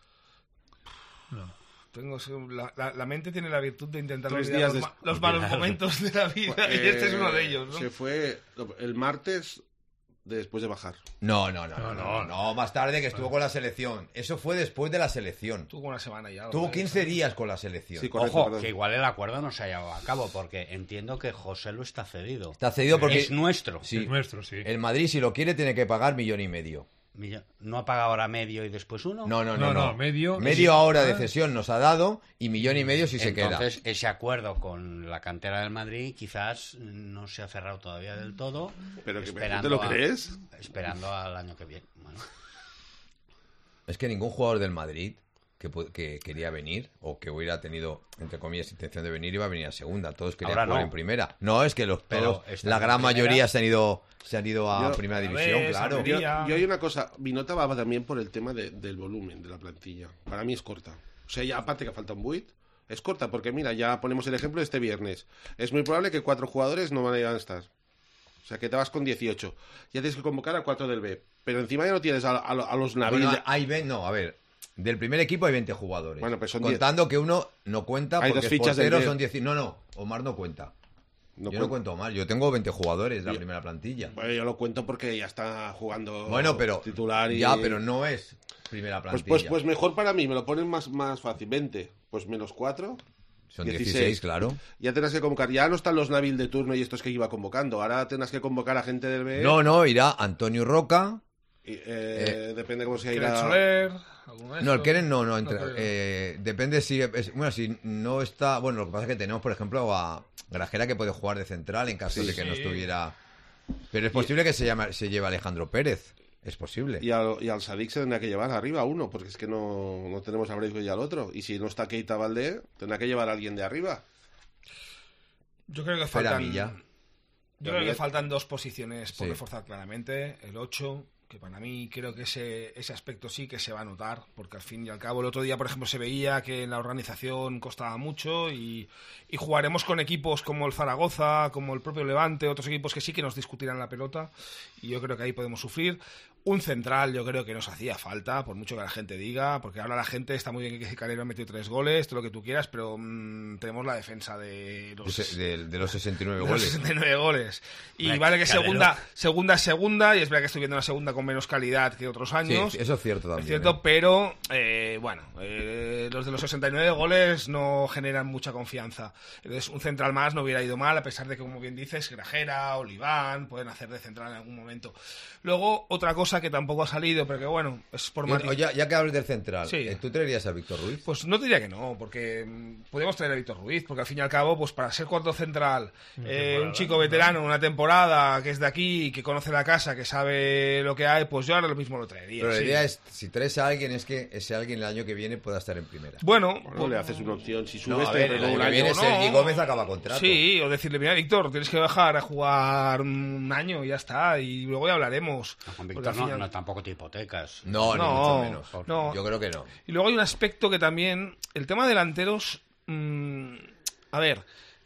[SPEAKER 7] Tengo, la, la- la mente tiene la virtud de intentar
[SPEAKER 6] Tres
[SPEAKER 7] olvidar
[SPEAKER 6] días
[SPEAKER 7] los,
[SPEAKER 6] des-
[SPEAKER 7] ma- los malos
[SPEAKER 5] olvidar.
[SPEAKER 7] momentos de la vida, y
[SPEAKER 6] Eh,
[SPEAKER 7] este es uno de ellos, ¿no?
[SPEAKER 6] Se fue el martes después de bajar.
[SPEAKER 2] No, no, no, no,
[SPEAKER 8] No,
[SPEAKER 2] no,
[SPEAKER 8] no.
[SPEAKER 2] no, más tarde que estuvo con la selección. Eso fue después de la selección.
[SPEAKER 7] Tuvo una semana ya.
[SPEAKER 2] Tuvo
[SPEAKER 7] ¿no?
[SPEAKER 2] quince días con la selección.
[SPEAKER 6] Sí, correcto,
[SPEAKER 5] Ojo,
[SPEAKER 6] perdón.
[SPEAKER 5] que igual el acuerdo no se ha llevado a cabo, porque entiendo que José Lu está cedido.
[SPEAKER 2] Está cedido porque
[SPEAKER 5] Es nuestro.
[SPEAKER 2] sí,
[SPEAKER 8] Es nuestro, sí.
[SPEAKER 2] el Madrid si lo quiere tiene que pagar millón y medio.
[SPEAKER 5] Millo- ¿No ha pagado ahora medio y después uno?
[SPEAKER 2] No, no, no,
[SPEAKER 8] No,
[SPEAKER 2] no.
[SPEAKER 8] no, medio-
[SPEAKER 2] Medio
[SPEAKER 8] sí.
[SPEAKER 2] ahora de
[SPEAKER 8] Ah.
[SPEAKER 2] cesión nos ha dado y millón y medio si se queda.
[SPEAKER 5] Entonces, ese acuerdo con la cantera del Madrid quizás no se ha cerrado todavía del todo.
[SPEAKER 6] Pero que
[SPEAKER 5] esperando
[SPEAKER 6] ¿te lo
[SPEAKER 5] a-
[SPEAKER 6] crees?
[SPEAKER 5] Esperando al año que viene. Bueno,
[SPEAKER 2] Es que ningún jugador del Madrid que, pu- que quería venir o que hubiera tenido, entre comillas, intención de venir iba a venir a segunda. Todos querían
[SPEAKER 5] Ahora
[SPEAKER 2] jugar
[SPEAKER 5] no.
[SPEAKER 2] en primera. No, es que los
[SPEAKER 5] Pero
[SPEAKER 2] todos,
[SPEAKER 5] están
[SPEAKER 2] la
[SPEAKER 5] en
[SPEAKER 2] gran
[SPEAKER 5] primera.
[SPEAKER 2] mayoría se han ido, se han ido a
[SPEAKER 6] Yo-
[SPEAKER 2] primera
[SPEAKER 7] a
[SPEAKER 2] división,
[SPEAKER 7] ver,
[SPEAKER 2] claro.
[SPEAKER 7] Almería.
[SPEAKER 6] Yo, yo hay una cosa, mi nota va también por el tema de- del volumen de la plantilla. Para mí es corta. O sea, ya aparte que falta un buit, es corta porque mira, ya ponemos el ejemplo de este viernes. Es muy probable que cuatro jugadores no van a ir a estar. O sea, que te vas con dieciocho. Ya tienes que convocar a cuatro del B. Pero encima ya no tienes a, a- a los Nabil.
[SPEAKER 2] Bueno, hay veinte, no, a ver, del primer equipo hay veinte jugadores.
[SPEAKER 6] Bueno, pues son
[SPEAKER 2] contando que uno no cuenta
[SPEAKER 6] Hay
[SPEAKER 2] porque
[SPEAKER 6] dos
[SPEAKER 2] es
[SPEAKER 6] fichas del
[SPEAKER 2] portero,
[SPEAKER 6] B.
[SPEAKER 2] son diez. No, no, Omar no cuenta.
[SPEAKER 6] No
[SPEAKER 2] yo
[SPEAKER 6] cuen-
[SPEAKER 2] no cuento Omar, yo tengo veinte jugadores de la
[SPEAKER 6] Yo-
[SPEAKER 2] primera plantilla.
[SPEAKER 6] Bueno, yo lo cuento porque ya está jugando
[SPEAKER 2] Bueno, pero
[SPEAKER 6] titular y...
[SPEAKER 2] ya, pero no es primera
[SPEAKER 6] Pues,
[SPEAKER 2] plantilla.
[SPEAKER 6] pues, pues mejor para mí, me lo ponen más, más fácil. veinte, pues menos cuatro.
[SPEAKER 2] Son
[SPEAKER 6] dieciséis.
[SPEAKER 2] dieciséis, claro.
[SPEAKER 6] Ya tendrás que convocar. Ya no están los Nabil de turno y estos que iba convocando. Ahora tendrás que convocar a gente del B.
[SPEAKER 2] No, no, irá Antonio Roca.
[SPEAKER 6] Y, eh, depende cómo se
[SPEAKER 7] Keren
[SPEAKER 6] irá.
[SPEAKER 7] Soler, alguno de
[SPEAKER 2] No, el
[SPEAKER 7] estos.
[SPEAKER 2] Keren no, no entra.
[SPEAKER 7] creo.
[SPEAKER 2] Eh, depende si. es- bueno, si no está. Bueno, lo que pasa es que tenemos, por ejemplo, a Grajera que puede jugar de central en caso
[SPEAKER 6] Sí,
[SPEAKER 2] de que no
[SPEAKER 7] sí.
[SPEAKER 2] estuviera. Pero es posible que se, llame, se lleve Alejandro Pérez. Es posible.
[SPEAKER 6] Y al, y al Sadik se tendrá que llevar arriba uno, porque es que no, no tenemos a Breivik y al otro. Y si no está Keita Valdé, tendrá que llevar a alguien de arriba.
[SPEAKER 7] Yo creo que
[SPEAKER 2] Espera,
[SPEAKER 7] faltan.
[SPEAKER 2] Villa.
[SPEAKER 7] Yo creo que faltan dos posiciones por
[SPEAKER 2] Sí.
[SPEAKER 7] reforzar claramente. El ocho, que para mí creo que ese, ese aspecto sí que se va a notar, porque al fin y al cabo el otro día, por ejemplo, se veía que en la organización costaba mucho y, y jugaremos con equipos como el Zaragoza, como el propio Levante, otros equipos que sí que nos discutirán la pelota y yo creo que ahí podemos sufrir. Un central yo creo que nos hacía falta, por mucho que la gente diga, porque ahora la gente está muy bien que Calero ha metido tres goles, todo lo que tú quieras, pero mmm, tenemos la defensa de los...
[SPEAKER 2] De, de- de los sesenta y nueve
[SPEAKER 7] De los
[SPEAKER 2] goles.
[SPEAKER 7] sesenta y nueve goles. Y
[SPEAKER 5] Hombre,
[SPEAKER 7] vale que
[SPEAKER 5] Calero.
[SPEAKER 7] segunda, segunda es segunda, y es verdad que estoy viendo una segunda con menos calidad que otros
[SPEAKER 2] Sí,
[SPEAKER 7] años.
[SPEAKER 2] eso es cierto también.
[SPEAKER 7] Es cierto,
[SPEAKER 2] ¿eh?
[SPEAKER 7] pero eh, bueno, eh, los de los sesenta y nueve goles no generan mucha confianza. Entonces, un central más no hubiera ido mal, a pesar de que, como bien dices, Grajera, Oliván pueden hacer de central en algún momento. Luego, otra cosa que tampoco ha salido, pero que bueno, es por
[SPEAKER 2] Yo-
[SPEAKER 7] matiz-
[SPEAKER 2] ya, ya que hablas del central,
[SPEAKER 7] Sí.
[SPEAKER 2] eh, ¿tú traerías a Víctor Ruiz?
[SPEAKER 7] Pues no te diría que no, porque mm, podemos traer a Víctor Ruiz, porque al fin y al cabo, pues para ser cuarto central, eh, un chico veterano, una temporada, que es de aquí, que conoce la casa, que sabe lo que hay, pues yo ahora lo mismo lo traería.
[SPEAKER 2] Pero la
[SPEAKER 7] sí.
[SPEAKER 2] idea es, si traes a alguien, es que ese alguien el año que viene pueda estar en primera.
[SPEAKER 7] Bueno,
[SPEAKER 6] Bueno, le haces una opción. Si
[SPEAKER 2] No,
[SPEAKER 6] subes,
[SPEAKER 2] a
[SPEAKER 6] te
[SPEAKER 2] ver, el
[SPEAKER 6] renueva
[SPEAKER 2] año
[SPEAKER 6] un
[SPEAKER 2] que
[SPEAKER 6] año.
[SPEAKER 2] viene
[SPEAKER 7] no.
[SPEAKER 2] Sergi Gómez acaba contrato.
[SPEAKER 7] sí, o decirle, mira, Víctor, tienes que bajar a jugar un año y ya está, y luego ya hablaremos.
[SPEAKER 5] No, con
[SPEAKER 7] Porque
[SPEAKER 5] Víctor
[SPEAKER 7] al fin y
[SPEAKER 5] no,
[SPEAKER 7] al-
[SPEAKER 5] no, tampoco te hipotecas.
[SPEAKER 2] No, ni
[SPEAKER 7] No,
[SPEAKER 2] mucho menos.
[SPEAKER 7] no.
[SPEAKER 2] Yo creo que no.
[SPEAKER 7] Y luego hay un aspecto que también, el tema de delanteros, mmm, a ver,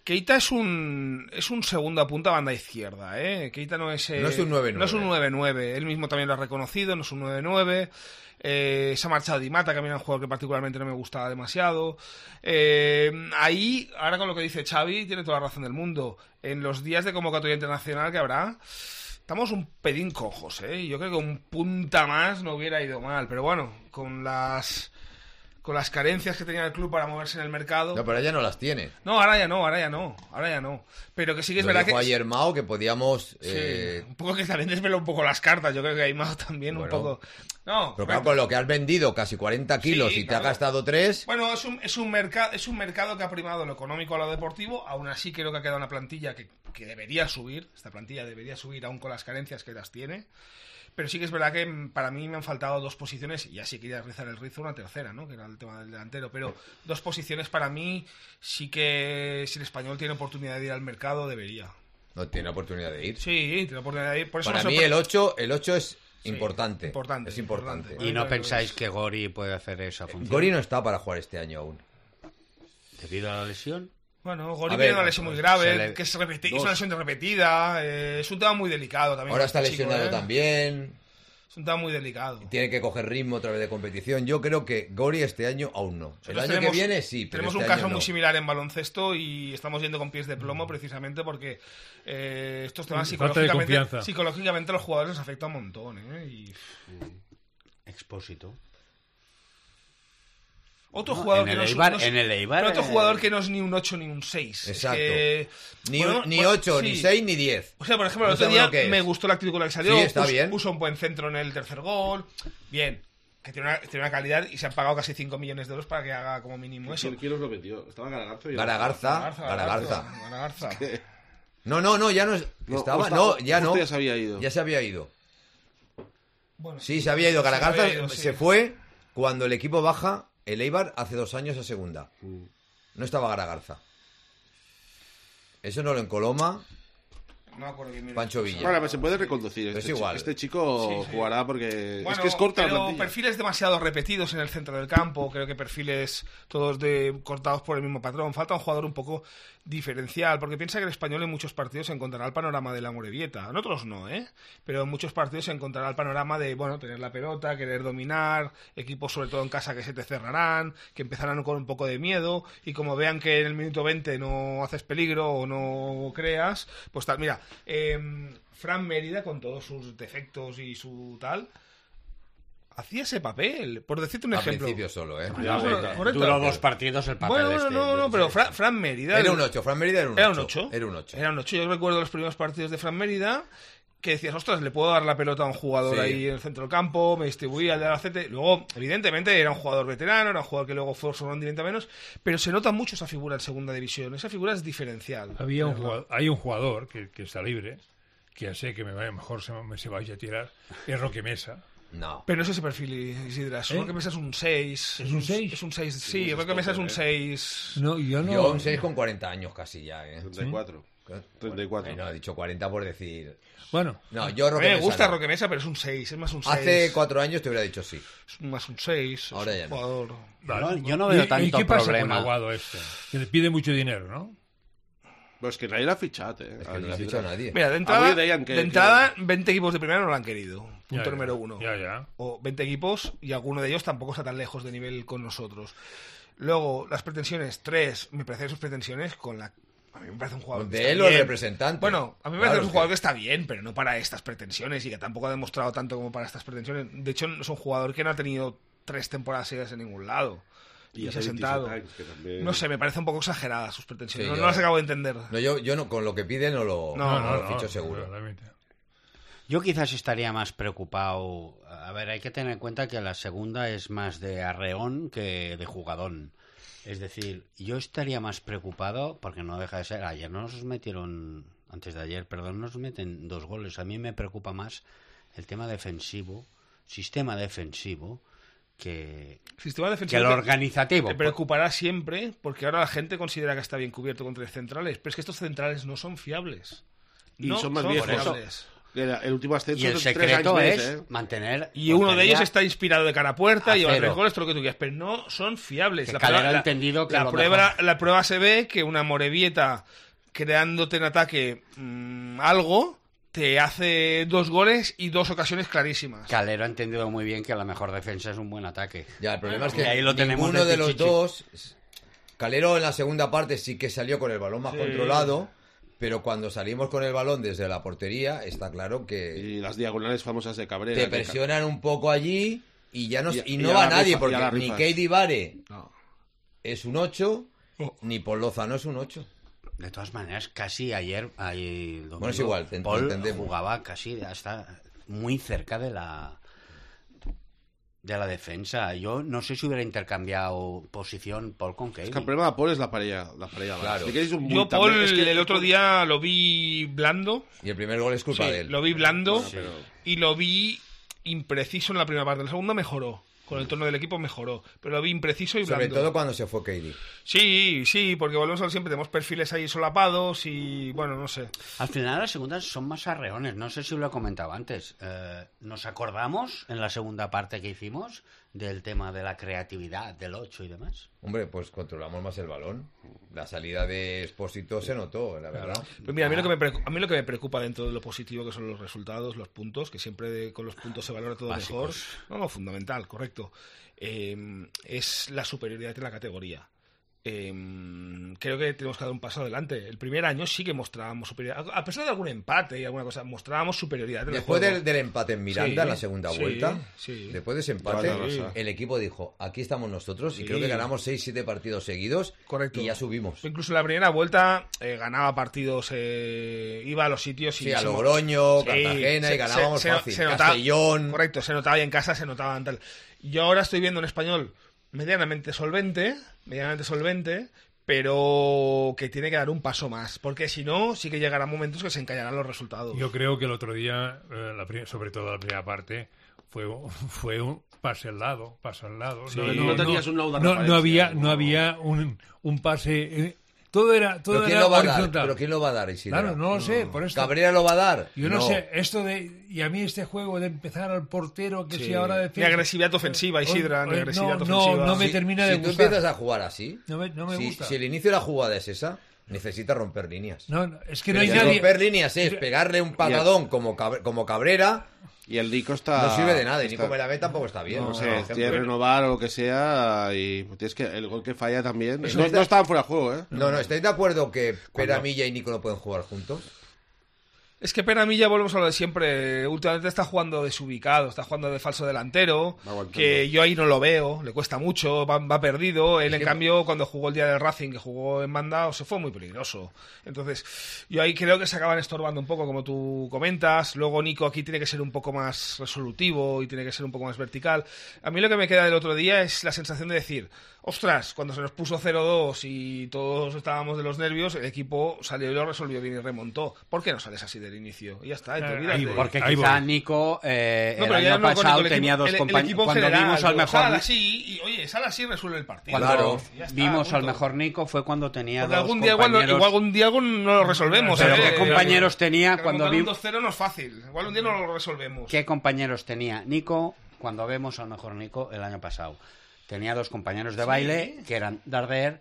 [SPEAKER 7] Keita es un es un segunda punta banda izquierda, ¿eh? Keita no es... Eh,
[SPEAKER 2] no es un nueve nueve.
[SPEAKER 7] No es un nueve nueve. Él mismo también lo ha reconocido, no es un nueve nueve. Eh, se ha marchado Di Mata, que a mí era un jugador que particularmente no me gustaba demasiado. Eh, ahí, ahora con lo que dice Xavi, tiene toda la razón del mundo. En los días de convocatoria internacional que habrá, estamos un pelín cojos, ¿eh? Yo creo que un punta más no hubiera ido mal. Pero bueno, con las... con las carencias que tenía el club para moverse en el mercado...
[SPEAKER 2] No, pero ya no las tiene.
[SPEAKER 7] No, ahora ya no, ahora ya no, ahora ya no. Pero que sí que es
[SPEAKER 2] Lo
[SPEAKER 7] verdad
[SPEAKER 2] dijo
[SPEAKER 7] que...
[SPEAKER 2] ayer Mao que podíamos...
[SPEAKER 7] Sí,
[SPEAKER 2] eh...
[SPEAKER 7] un poco que también desveló un poco las cartas. Yo creo que hay Mao también
[SPEAKER 2] Bueno,
[SPEAKER 7] un poco... No,
[SPEAKER 2] pero claro, con lo que has vendido casi cuarenta kilos
[SPEAKER 7] Sí,
[SPEAKER 2] y te
[SPEAKER 7] claro.
[SPEAKER 2] has gastado tres...
[SPEAKER 7] Bueno, es un, es un mercado es un mercado que ha primado lo económico a lo deportivo. Aún así creo que ha quedado una plantilla que, que debería subir. Esta plantilla debería subir aún con las carencias que las tiene. Pero sí que es verdad que mm, para mí me han faltado dos posiciones, y ya sí quería rizar el rizo, una tercera, ¿no? Que era el tema del delantero. Pero dos posiciones para mí sí que, si el Español tiene oportunidad de ir al mercado, debería.
[SPEAKER 2] No tiene oportunidad de ir.
[SPEAKER 7] Sí, tiene oportunidad de ir. Por eso
[SPEAKER 2] Para
[SPEAKER 7] me
[SPEAKER 2] mí
[SPEAKER 7] sorpre-
[SPEAKER 2] el ocho, el ocho es
[SPEAKER 7] Sí,
[SPEAKER 2] importante.
[SPEAKER 7] importante,
[SPEAKER 2] Es importante.
[SPEAKER 7] importante.
[SPEAKER 5] ¿Y no
[SPEAKER 7] Bueno,
[SPEAKER 5] pensáis
[SPEAKER 7] es-
[SPEAKER 5] que Gori puede hacer esa función?
[SPEAKER 2] Gori no está para jugar este año aún.
[SPEAKER 5] ¿Debido a la lesión?
[SPEAKER 7] Bueno, Gori
[SPEAKER 2] A ver,
[SPEAKER 7] tiene una lesión muy grave,
[SPEAKER 5] se le-
[SPEAKER 7] que es, repeti-
[SPEAKER 6] Dos.
[SPEAKER 7] es una lesión repetida, eh, es un tema muy delicado también.
[SPEAKER 2] Ahora
[SPEAKER 7] con
[SPEAKER 2] está
[SPEAKER 7] este chico,
[SPEAKER 2] lesionado
[SPEAKER 7] ¿eh?
[SPEAKER 2] también.
[SPEAKER 7] Es un tema muy delicado.
[SPEAKER 2] Tiene que coger ritmo otra vez de competición. Yo creo que Gori este año aún no. El
[SPEAKER 7] Nosotros
[SPEAKER 2] año
[SPEAKER 7] tenemos-
[SPEAKER 2] que viene sí, pero
[SPEAKER 7] Tenemos
[SPEAKER 2] este
[SPEAKER 7] un caso
[SPEAKER 2] año
[SPEAKER 7] muy
[SPEAKER 2] no.
[SPEAKER 7] similar en baloncesto y estamos yendo con pies de plomo precisamente porque eh, estos temas
[SPEAKER 8] Falta de
[SPEAKER 7] psicológicamente,
[SPEAKER 8] confianza.
[SPEAKER 7] psicológicamente a los jugadores les afecta un montón. ¿eh? Y
[SPEAKER 5] Expósito.
[SPEAKER 7] otro
[SPEAKER 5] No,
[SPEAKER 7] jugador
[SPEAKER 5] en
[SPEAKER 7] que
[SPEAKER 5] el
[SPEAKER 7] no es
[SPEAKER 5] Eibar-
[SPEAKER 7] no es-
[SPEAKER 5] en el Eibar,
[SPEAKER 7] pero otro
[SPEAKER 5] eh,
[SPEAKER 7] jugador que no es ni un ocho ni un seis.
[SPEAKER 2] Exacto.
[SPEAKER 7] Es que,
[SPEAKER 2] Ni,
[SPEAKER 7] bueno,
[SPEAKER 2] ni
[SPEAKER 7] bueno,
[SPEAKER 2] ocho,
[SPEAKER 7] sí.
[SPEAKER 2] ni seis, ni diez.
[SPEAKER 7] O sea, por ejemplo, el
[SPEAKER 2] No
[SPEAKER 7] otro
[SPEAKER 2] sabemos
[SPEAKER 7] día
[SPEAKER 2] lo que es.
[SPEAKER 7] me gustó la actitud con la que salió.
[SPEAKER 2] Sí, está
[SPEAKER 7] puso,
[SPEAKER 2] bien.
[SPEAKER 7] puso un buen centro en el tercer gol. Bien. Que tiene una, tiene una calidad y se han pagado casi cinco millones de euros para que haga como mínimo eso.
[SPEAKER 6] ¿Quién, quién os lo metió? Estaba Garagarza y...
[SPEAKER 2] Garagarza, Garagarza.
[SPEAKER 7] Garagarza.
[SPEAKER 2] No, no, no, ya no es-
[SPEAKER 6] No,
[SPEAKER 2] estaba,
[SPEAKER 6] justo-
[SPEAKER 2] no, ya
[SPEAKER 6] justo
[SPEAKER 2] no.
[SPEAKER 6] ya se había ido.
[SPEAKER 2] Ya se había ido.
[SPEAKER 7] Bueno,
[SPEAKER 2] Sí, se había ido.
[SPEAKER 7] se
[SPEAKER 2] Garagarza
[SPEAKER 7] había ido, sí.
[SPEAKER 2] se fue cuando el equipo baja el Eibar hace dos años a segunda.
[SPEAKER 6] Mm.
[SPEAKER 2] No estaba Garagarza. Eso no lo encoloma
[SPEAKER 7] No me acuerdo quién era.
[SPEAKER 2] Pancho Villa.
[SPEAKER 6] Bueno, pues se puede reconducir.
[SPEAKER 2] Es
[SPEAKER 6] Este, chi-
[SPEAKER 2] igual.
[SPEAKER 6] este chico
[SPEAKER 7] Sí, sí.
[SPEAKER 6] jugará porque
[SPEAKER 7] Bueno,
[SPEAKER 6] es que es corta la
[SPEAKER 7] pero
[SPEAKER 6] plantilla.
[SPEAKER 7] perfiles demasiado repetidos en el centro del campo, creo que perfiles todos de cortados por el mismo patrón. Falta un jugador un poco diferencial, porque piensa que el Español en muchos partidos encontrará el panorama de la Morevieta. En otros no, ¿eh? Pero en muchos partidos encontrará el panorama de, bueno, tener la pelota, querer dominar, equipos sobre todo en casa que se te cerrarán, que empezarán con un poco de miedo, y como vean que en el minuto veinte no haces peligro o no creas, pues tal. Mira, eh, Fran Mérida, con todos sus defectos y su tal, hacía ese papel, por decirte un
[SPEAKER 2] Al
[SPEAKER 7] ejemplo.
[SPEAKER 2] principio solo, ¿eh?
[SPEAKER 7] Ya, bueno, correcto.
[SPEAKER 5] Duró dos partidos el papel
[SPEAKER 7] Bueno, bueno,
[SPEAKER 5] este.
[SPEAKER 7] no, no, pero Fran, Fran Mérida...
[SPEAKER 2] Era un ocho. Fran Mérida era un
[SPEAKER 7] Era
[SPEAKER 2] ocho.
[SPEAKER 7] un ocho.
[SPEAKER 2] Era un ocho.
[SPEAKER 7] Era un ocho. Yo recuerdo los primeros partidos de Fran Mérida que decías, ostras, le puedo dar la pelota a un jugador
[SPEAKER 2] Sí.
[SPEAKER 7] ahí en el centro del campo, me distribuía el de Albacete. Luego, evidentemente, era un jugador veterano, era un jugador que luego fue sobre un diente menos, pero se nota mucho esa figura en segunda división. Esa figura es diferencial.
[SPEAKER 8] Había un
[SPEAKER 7] ¿verdad?
[SPEAKER 8] jugador, hay un jugador que, que está libre, que ya sé que me va, mejor se, me se vaya a tirar, es Roque Mesa.
[SPEAKER 2] No.
[SPEAKER 7] Pero no es ese perfil, Isidras.
[SPEAKER 8] ¿Eh?
[SPEAKER 7] Roque Mesa es un seis.
[SPEAKER 8] ¿Es un seis?
[SPEAKER 7] Es un seis, sí. Roque Mesa es un seis.
[SPEAKER 8] No, yo no.
[SPEAKER 2] Yo un seis con cuarenta años casi ya, ¿eh?
[SPEAKER 6] treinta y cuatro. treinta y cuatro.
[SPEAKER 2] Ay, no, he dicho cuarenta por decir...
[SPEAKER 8] Bueno,
[SPEAKER 2] No, yo
[SPEAKER 7] A
[SPEAKER 2] Roque
[SPEAKER 7] mí me
[SPEAKER 2] Mesa
[SPEAKER 7] gusta
[SPEAKER 2] no.
[SPEAKER 7] Roque Mesa, pero es un seis. Es más un seis.
[SPEAKER 2] Hace cuatro años te hubiera dicho sí.
[SPEAKER 7] Es más un seis.
[SPEAKER 2] Ahora
[SPEAKER 7] es
[SPEAKER 2] ya
[SPEAKER 7] un
[SPEAKER 2] no.
[SPEAKER 7] jugador...
[SPEAKER 5] No, yo no veo
[SPEAKER 8] ¿Y-
[SPEAKER 5] tanto
[SPEAKER 8] ¿Y qué pasa
[SPEAKER 5] problema.
[SPEAKER 8] con Aguado este? Que le pide mucho dinero, ¿no?
[SPEAKER 6] Pues que nadie l'ha fitxat, eh?
[SPEAKER 2] Es que no lo ha fichado nadie.
[SPEAKER 7] Mira, de entrada,
[SPEAKER 6] Avui deien que-
[SPEAKER 7] de entrada veinte equipos de primera no lo han querido. Punto
[SPEAKER 8] Ya, ya.
[SPEAKER 7] número uno.
[SPEAKER 8] Ya, ya.
[SPEAKER 7] O veinte equipos y alguno de ellos tampoco está tan lejos de nivel con nosotros. Luego, las pretensiones, tres, me parecen sus pretensiones con la... A mí me parece un jugador... que
[SPEAKER 2] De
[SPEAKER 7] está
[SPEAKER 2] él o el
[SPEAKER 7] bien.
[SPEAKER 2] representante.
[SPEAKER 7] Bueno, a mí me
[SPEAKER 2] Claro,
[SPEAKER 7] parece
[SPEAKER 2] es
[SPEAKER 7] un jugador
[SPEAKER 2] que-
[SPEAKER 7] que está bien, pero no para estas pretensiones y que tampoco ha demostrado tanto como para estas pretensiones. De hecho, es un jugador que no ha tenido tres temporadas seguidas en ningún lado. Y,
[SPEAKER 6] I
[SPEAKER 7] se ha
[SPEAKER 6] hace
[SPEAKER 7] sentado.
[SPEAKER 6] veintisiete anys, que també-
[SPEAKER 7] No sé, me parece un poco exagerada sus pretensiones.
[SPEAKER 2] Sí,
[SPEAKER 7] no,
[SPEAKER 2] yo-
[SPEAKER 7] no las acabo de entender.
[SPEAKER 2] No, yo, yo no, con lo que pide no lo,
[SPEAKER 7] No,
[SPEAKER 2] no, lo ficho seguro.
[SPEAKER 8] realmente.
[SPEAKER 5] Yo quizás estaría más preocupado. A ver, hay que tener en cuenta que la segunda es más de arreón que de jugadón. Es decir, yo estaría más preocupado porque no deja de ser. Ayer nos metieron, antes de ayer, perdón, nos meten dos goles. A mí me preocupa más el tema defensivo, sistema defensivo, que,
[SPEAKER 7] Sistema
[SPEAKER 5] que
[SPEAKER 7] defensivo
[SPEAKER 5] lo
[SPEAKER 7] te-
[SPEAKER 5] organizativo.
[SPEAKER 7] Te preocupará siempre porque ahora la gente considera que está bien cubierto con tres centrales, pero es que estos centrales no son fiables.
[SPEAKER 6] Y
[SPEAKER 7] No
[SPEAKER 6] son más viejos.
[SPEAKER 7] fiables.
[SPEAKER 6] El, el último ascenso
[SPEAKER 5] Y el
[SPEAKER 6] son tres
[SPEAKER 5] secreto
[SPEAKER 6] anys
[SPEAKER 5] es
[SPEAKER 6] més, eh?
[SPEAKER 5] mantener...
[SPEAKER 7] Y uno de
[SPEAKER 5] portería
[SPEAKER 7] ellos está inspirado de cara a puerta,
[SPEAKER 5] a
[SPEAKER 7] lleva
[SPEAKER 5] cero.
[SPEAKER 7] tres goles, todo lo que tú quieras, pero no son fiables.
[SPEAKER 5] Que
[SPEAKER 7] La
[SPEAKER 5] Calero
[SPEAKER 7] prueba,
[SPEAKER 5] ha
[SPEAKER 7] la-
[SPEAKER 5] entendido que
[SPEAKER 7] la
[SPEAKER 5] lo
[SPEAKER 7] prueba,
[SPEAKER 5] mejor-
[SPEAKER 7] la prueba se ve que una Morevieta creándote en ataque mmm, algo te hace dos goles y dos ocasiones clarísimas.
[SPEAKER 5] Calero ha entendido muy bien que la mejor defensa es un buen ataque.
[SPEAKER 2] Ya, el problema es
[SPEAKER 5] Y
[SPEAKER 2] que
[SPEAKER 5] ahí lo tenemos
[SPEAKER 2] ninguno
[SPEAKER 5] de
[SPEAKER 2] de los
[SPEAKER 5] Pichichi.
[SPEAKER 2] dos... Calero en la segunda parte sí que salió con el balón más
[SPEAKER 7] Sí.
[SPEAKER 2] controlado, pero cuando salimos con el balón desde la portería, está claro que
[SPEAKER 6] Y las diagonales famosas de Cabrera.
[SPEAKER 2] te
[SPEAKER 6] que-
[SPEAKER 2] presionan un poco allí y ya no,
[SPEAKER 6] Y-
[SPEAKER 2] y
[SPEAKER 6] y
[SPEAKER 2] no
[SPEAKER 6] a
[SPEAKER 2] va
[SPEAKER 6] la
[SPEAKER 2] nadie,
[SPEAKER 6] rifa- y
[SPEAKER 2] porque
[SPEAKER 6] a la
[SPEAKER 2] ni
[SPEAKER 6] rifas.
[SPEAKER 2] Keidi Vare
[SPEAKER 6] No.
[SPEAKER 2] es un ocho,
[SPEAKER 7] Oh.
[SPEAKER 2] ni Paul Lozano es un ocho.
[SPEAKER 5] De todas maneras, casi ayer, ayer domingo,
[SPEAKER 2] Bueno, es igual, te-
[SPEAKER 5] Paul
[SPEAKER 2] entendemos.
[SPEAKER 5] jugaba casi hasta muy cerca de la de la defensa. Yo no sé si hubiera intercambiado posición Paul con
[SPEAKER 6] Es
[SPEAKER 5] Keidi.
[SPEAKER 6] que el problema de Paul es la pareja. La pareja
[SPEAKER 2] Claro.
[SPEAKER 6] Si queréis un
[SPEAKER 7] Yo,
[SPEAKER 6] buit
[SPEAKER 7] Paul,
[SPEAKER 6] también, es que
[SPEAKER 7] el otro día lo vi blando.
[SPEAKER 2] Y el primer gol es culpa
[SPEAKER 7] Sí,
[SPEAKER 2] de él.
[SPEAKER 7] lo vi blando
[SPEAKER 6] Bueno, pero-
[SPEAKER 7] y lo vi impreciso en la primera parte. En la segunda mejoró. Con el tono del equipo mejoró. Pero lo vi impreciso y
[SPEAKER 2] Sobre
[SPEAKER 7] blando.
[SPEAKER 2] todo cuando se fue Keidi.
[SPEAKER 7] Sí, sí, porque volvemos a lo siempre. Tenemos perfiles ahí solapados y, bueno, no sé.
[SPEAKER 5] Al final las segundas son más arreones. No sé si lo he comentado antes. Eh, ¿Nos acordamos en la segunda parte que hicimos del tema de la creatividad, del ocho y demás?
[SPEAKER 2] Hombre, pues controlamos más el balón. La salida de Expósito se notó, la verdad.
[SPEAKER 7] Pues mira, a mí, lo que me preocupa, a mí lo que me preocupa dentro de lo positivo que son los resultados, los puntos, que siempre de- con los puntos se valora todo
[SPEAKER 5] Básicos.
[SPEAKER 7] mejor. No, no, fundamental, correcto. Eh, es la superioridad de la categoría. Eh, creo que tenemos que dar un paso adelante. El primer año sí que mostrábamos superioridad. A pesar de algún empate y alguna cosa, mostrábamos superioridad. en el
[SPEAKER 2] Después
[SPEAKER 7] juego.
[SPEAKER 2] del, del empate en Miranda,
[SPEAKER 7] Sí,
[SPEAKER 2] en la segunda
[SPEAKER 7] sí,
[SPEAKER 2] vuelta,
[SPEAKER 7] sí.
[SPEAKER 2] después de ese empate,
[SPEAKER 6] Toda la rosa.
[SPEAKER 2] el equipo dijo, aquí estamos nosotros, y
[SPEAKER 7] Sí.
[SPEAKER 2] creo que ganamos seis siete partidos seguidos,
[SPEAKER 7] Correcto.
[SPEAKER 2] y ya subimos.
[SPEAKER 7] Incluso en la primera vuelta eh, ganaba partidos, eh, iba a los sitios y
[SPEAKER 2] Sí, a
[SPEAKER 7] se mo-
[SPEAKER 2] Logroño,
[SPEAKER 7] Sí,
[SPEAKER 2] Cartagena,
[SPEAKER 7] se-
[SPEAKER 2] y ganábamos
[SPEAKER 7] se- se-
[SPEAKER 2] fácil.
[SPEAKER 7] se notaba-
[SPEAKER 2] Castellón.
[SPEAKER 7] Correcto, se notaba y en casa se notaba tal. Yo ahora estoy viendo un Español medianamente solvente, medianamente solvente, pero que tiene que dar un paso más, porque si no, sí que llegarán momentos que se encallarán los resultados.
[SPEAKER 8] Yo creo que el otro día, eh, la pri- sobre todo la primera parte, fue, fue un pase al lado, pase al lado.
[SPEAKER 6] Sí, no tenías un Lauda
[SPEAKER 8] no,
[SPEAKER 6] Rafael,
[SPEAKER 8] no había,
[SPEAKER 6] sí,
[SPEAKER 8] no
[SPEAKER 6] no.
[SPEAKER 8] había un, un pase. eh, todo era, todo
[SPEAKER 2] ¿Pero quién
[SPEAKER 8] era
[SPEAKER 2] lo va a dar?
[SPEAKER 8] horizontal.
[SPEAKER 2] ¿Pero quién lo va a dar, Isidora?
[SPEAKER 8] Claro, no lo sé, por esto.
[SPEAKER 2] ¿Cabrera lo va a dar?
[SPEAKER 8] Yo no, sé, esto de. Y a mí este juego de empezar al portero, que
[SPEAKER 7] Sí.
[SPEAKER 8] si ahora
[SPEAKER 7] Ni
[SPEAKER 8] defensa.
[SPEAKER 7] agresividad ofensiva, Isidra, ni
[SPEAKER 8] Eh,
[SPEAKER 7] agresividad
[SPEAKER 8] no, no,
[SPEAKER 7] ofensiva.
[SPEAKER 8] no me
[SPEAKER 2] Si-
[SPEAKER 8] termina
[SPEAKER 2] si
[SPEAKER 8] de
[SPEAKER 2] tú
[SPEAKER 8] gustar.
[SPEAKER 2] empiezas a jugar así,
[SPEAKER 8] No me, no me
[SPEAKER 2] si,
[SPEAKER 8] gusta.
[SPEAKER 2] si el inicio de la jugada es esa, necesita romper líneas.
[SPEAKER 8] No, no, es que no
[SPEAKER 2] Pero
[SPEAKER 8] hay
[SPEAKER 2] si
[SPEAKER 8] nadie.
[SPEAKER 2] romper líneas es pegarle un patadón como, Cab- como Cabrera,
[SPEAKER 6] Y el Nico está...
[SPEAKER 2] no sirve de nada. Y
[SPEAKER 6] está-
[SPEAKER 2] Nico Melamed tampoco está bien.
[SPEAKER 6] No,
[SPEAKER 2] ¿no?
[SPEAKER 6] sé,
[SPEAKER 2] Por ejemplo.
[SPEAKER 6] tienes que renovar o lo que sea y tienes que el gol que falla también.
[SPEAKER 2] Eso
[SPEAKER 6] No,
[SPEAKER 2] es-
[SPEAKER 6] no estaban fuera de juego, ¿eh?
[SPEAKER 2] No, no, ¿estáis de acuerdo que Pera Milla y Nico no pueden jugar juntos?
[SPEAKER 7] Es que Penamilla, volvemos a lo de siempre, últimamente está jugando desubicado, está jugando de falso delantero,
[SPEAKER 6] Va aguantando.
[SPEAKER 7] que yo ahí no lo veo, le cuesta mucho, va, va perdido. Él,
[SPEAKER 2] Es
[SPEAKER 7] en
[SPEAKER 2] que-
[SPEAKER 7] cambio, cuando jugó el día del Racing, que jugó en banda, se fue muy peligroso. Entonces, yo ahí creo que se acaban estorbando un poco, como tú comentas. Luego Nico aquí tiene que ser un poco más resolutivo y tiene que ser un poco más vertical. A mí lo que me queda del otro día es la sensación de decir, ostras, cuando se nos puso cero dos y todos estábamos de los nervios, el equipo salió y lo resolvió bien y remontó. ¿por qué no sales así del inicio? Y ya está, y te
[SPEAKER 8] Eh,
[SPEAKER 7] olvidas
[SPEAKER 8] ahí
[SPEAKER 7] de-
[SPEAKER 8] voy.
[SPEAKER 5] Porque
[SPEAKER 8] Ahí
[SPEAKER 5] quizá
[SPEAKER 8] voy.
[SPEAKER 5] Nico eh,
[SPEAKER 7] No,
[SPEAKER 5] el
[SPEAKER 7] pero ya
[SPEAKER 5] año
[SPEAKER 7] no con
[SPEAKER 5] pasado
[SPEAKER 7] el equipo-
[SPEAKER 5] tenía dos
[SPEAKER 7] el- el
[SPEAKER 5] compañeros.
[SPEAKER 7] equipo
[SPEAKER 5] Cuando
[SPEAKER 7] general,
[SPEAKER 5] vimos al
[SPEAKER 7] digo,
[SPEAKER 5] mejor
[SPEAKER 7] sal así y oye, sal así resuelve el partido.
[SPEAKER 5] cuando
[SPEAKER 2] Claro.
[SPEAKER 7] Ya está,
[SPEAKER 5] vimos al
[SPEAKER 7] punto.
[SPEAKER 5] mejor Nico fue cuando tenía
[SPEAKER 7] Porque
[SPEAKER 5] dos
[SPEAKER 7] algún día igual, no-
[SPEAKER 5] compañeros.
[SPEAKER 7] igual algún día algo no lo resolvemos.
[SPEAKER 5] Pero
[SPEAKER 7] ¿eh?
[SPEAKER 5] ¿qué compañeros tenía
[SPEAKER 7] Que
[SPEAKER 5] cuando
[SPEAKER 7] remontar un
[SPEAKER 5] vi-
[SPEAKER 7] dos cero no es fácil. Igual un día no lo resolvemos.
[SPEAKER 5] ¿Qué compañeros tenía Nico cuando vemos al mejor Nico el año pasado? Tenía dos compañeros de baile que eran Darder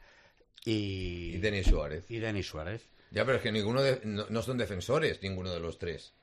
[SPEAKER 5] y,
[SPEAKER 2] Y Denis Suárez.
[SPEAKER 5] y Denis Suárez.
[SPEAKER 2] Ya, pero es que ninguno de- no, no son defensores, ninguno de los tres.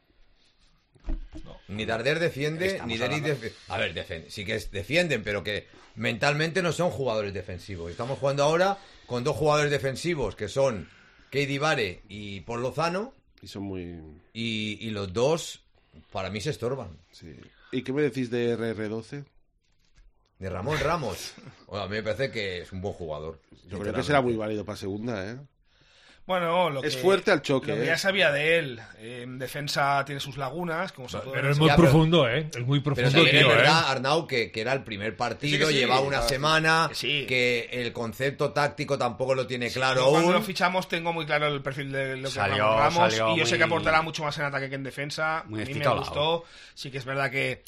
[SPEAKER 2] Ni Darder defiende,
[SPEAKER 5] Estamos
[SPEAKER 2] ni Denis
[SPEAKER 5] hablando-
[SPEAKER 2] defiende. A ver, defen- sí que es- defienden, pero que mentalmente no son jugadores defensivos. Estamos jugando ahora con dos jugadores defensivos, que son Keidi Vare y Paul Lozano,
[SPEAKER 6] Y son muy...
[SPEAKER 2] y, y los dos, para mí, se estorban.
[SPEAKER 6] Sí. ¿Y qué me decís de R R doce?
[SPEAKER 2] De Ramón Ramos. Bueno, a mí me parece que es un buen jugador.
[SPEAKER 6] Yo creo que será muy válido para segunda, ¿eh?
[SPEAKER 7] Bueno, lo
[SPEAKER 6] Es
[SPEAKER 7] que-
[SPEAKER 6] fuerte al choque,
[SPEAKER 7] Lo que
[SPEAKER 6] ¿eh?
[SPEAKER 7] ya sabía de él. eh, En defensa tiene sus lagunas, como se puede
[SPEAKER 8] Pero es
[SPEAKER 7] ver.
[SPEAKER 8] muy
[SPEAKER 2] Ya, pero-
[SPEAKER 8] profundo, ¿eh? Es muy
[SPEAKER 2] Pero
[SPEAKER 8] profundo,
[SPEAKER 2] también es
[SPEAKER 8] tío, ¿eh?
[SPEAKER 2] verdad, Arnau, que, que era el primer partido,
[SPEAKER 7] Sí que sí,
[SPEAKER 2] llevaba una
[SPEAKER 7] claro, sí.
[SPEAKER 2] semana,
[SPEAKER 7] Que sí.
[SPEAKER 2] que el concepto táctico tampoco lo tiene claro
[SPEAKER 7] Yo cuando
[SPEAKER 2] aún.
[SPEAKER 7] lo fichamos tengo muy claro el perfil de lo que
[SPEAKER 5] Salió-
[SPEAKER 7] Ramón Ramos
[SPEAKER 5] salió
[SPEAKER 7] y yo sé
[SPEAKER 5] muy-
[SPEAKER 7] que aportará mucho más en ataque que en defensa.
[SPEAKER 5] muy
[SPEAKER 7] A mí me
[SPEAKER 5] estitolado.
[SPEAKER 7] gustó. Sí que es verdad que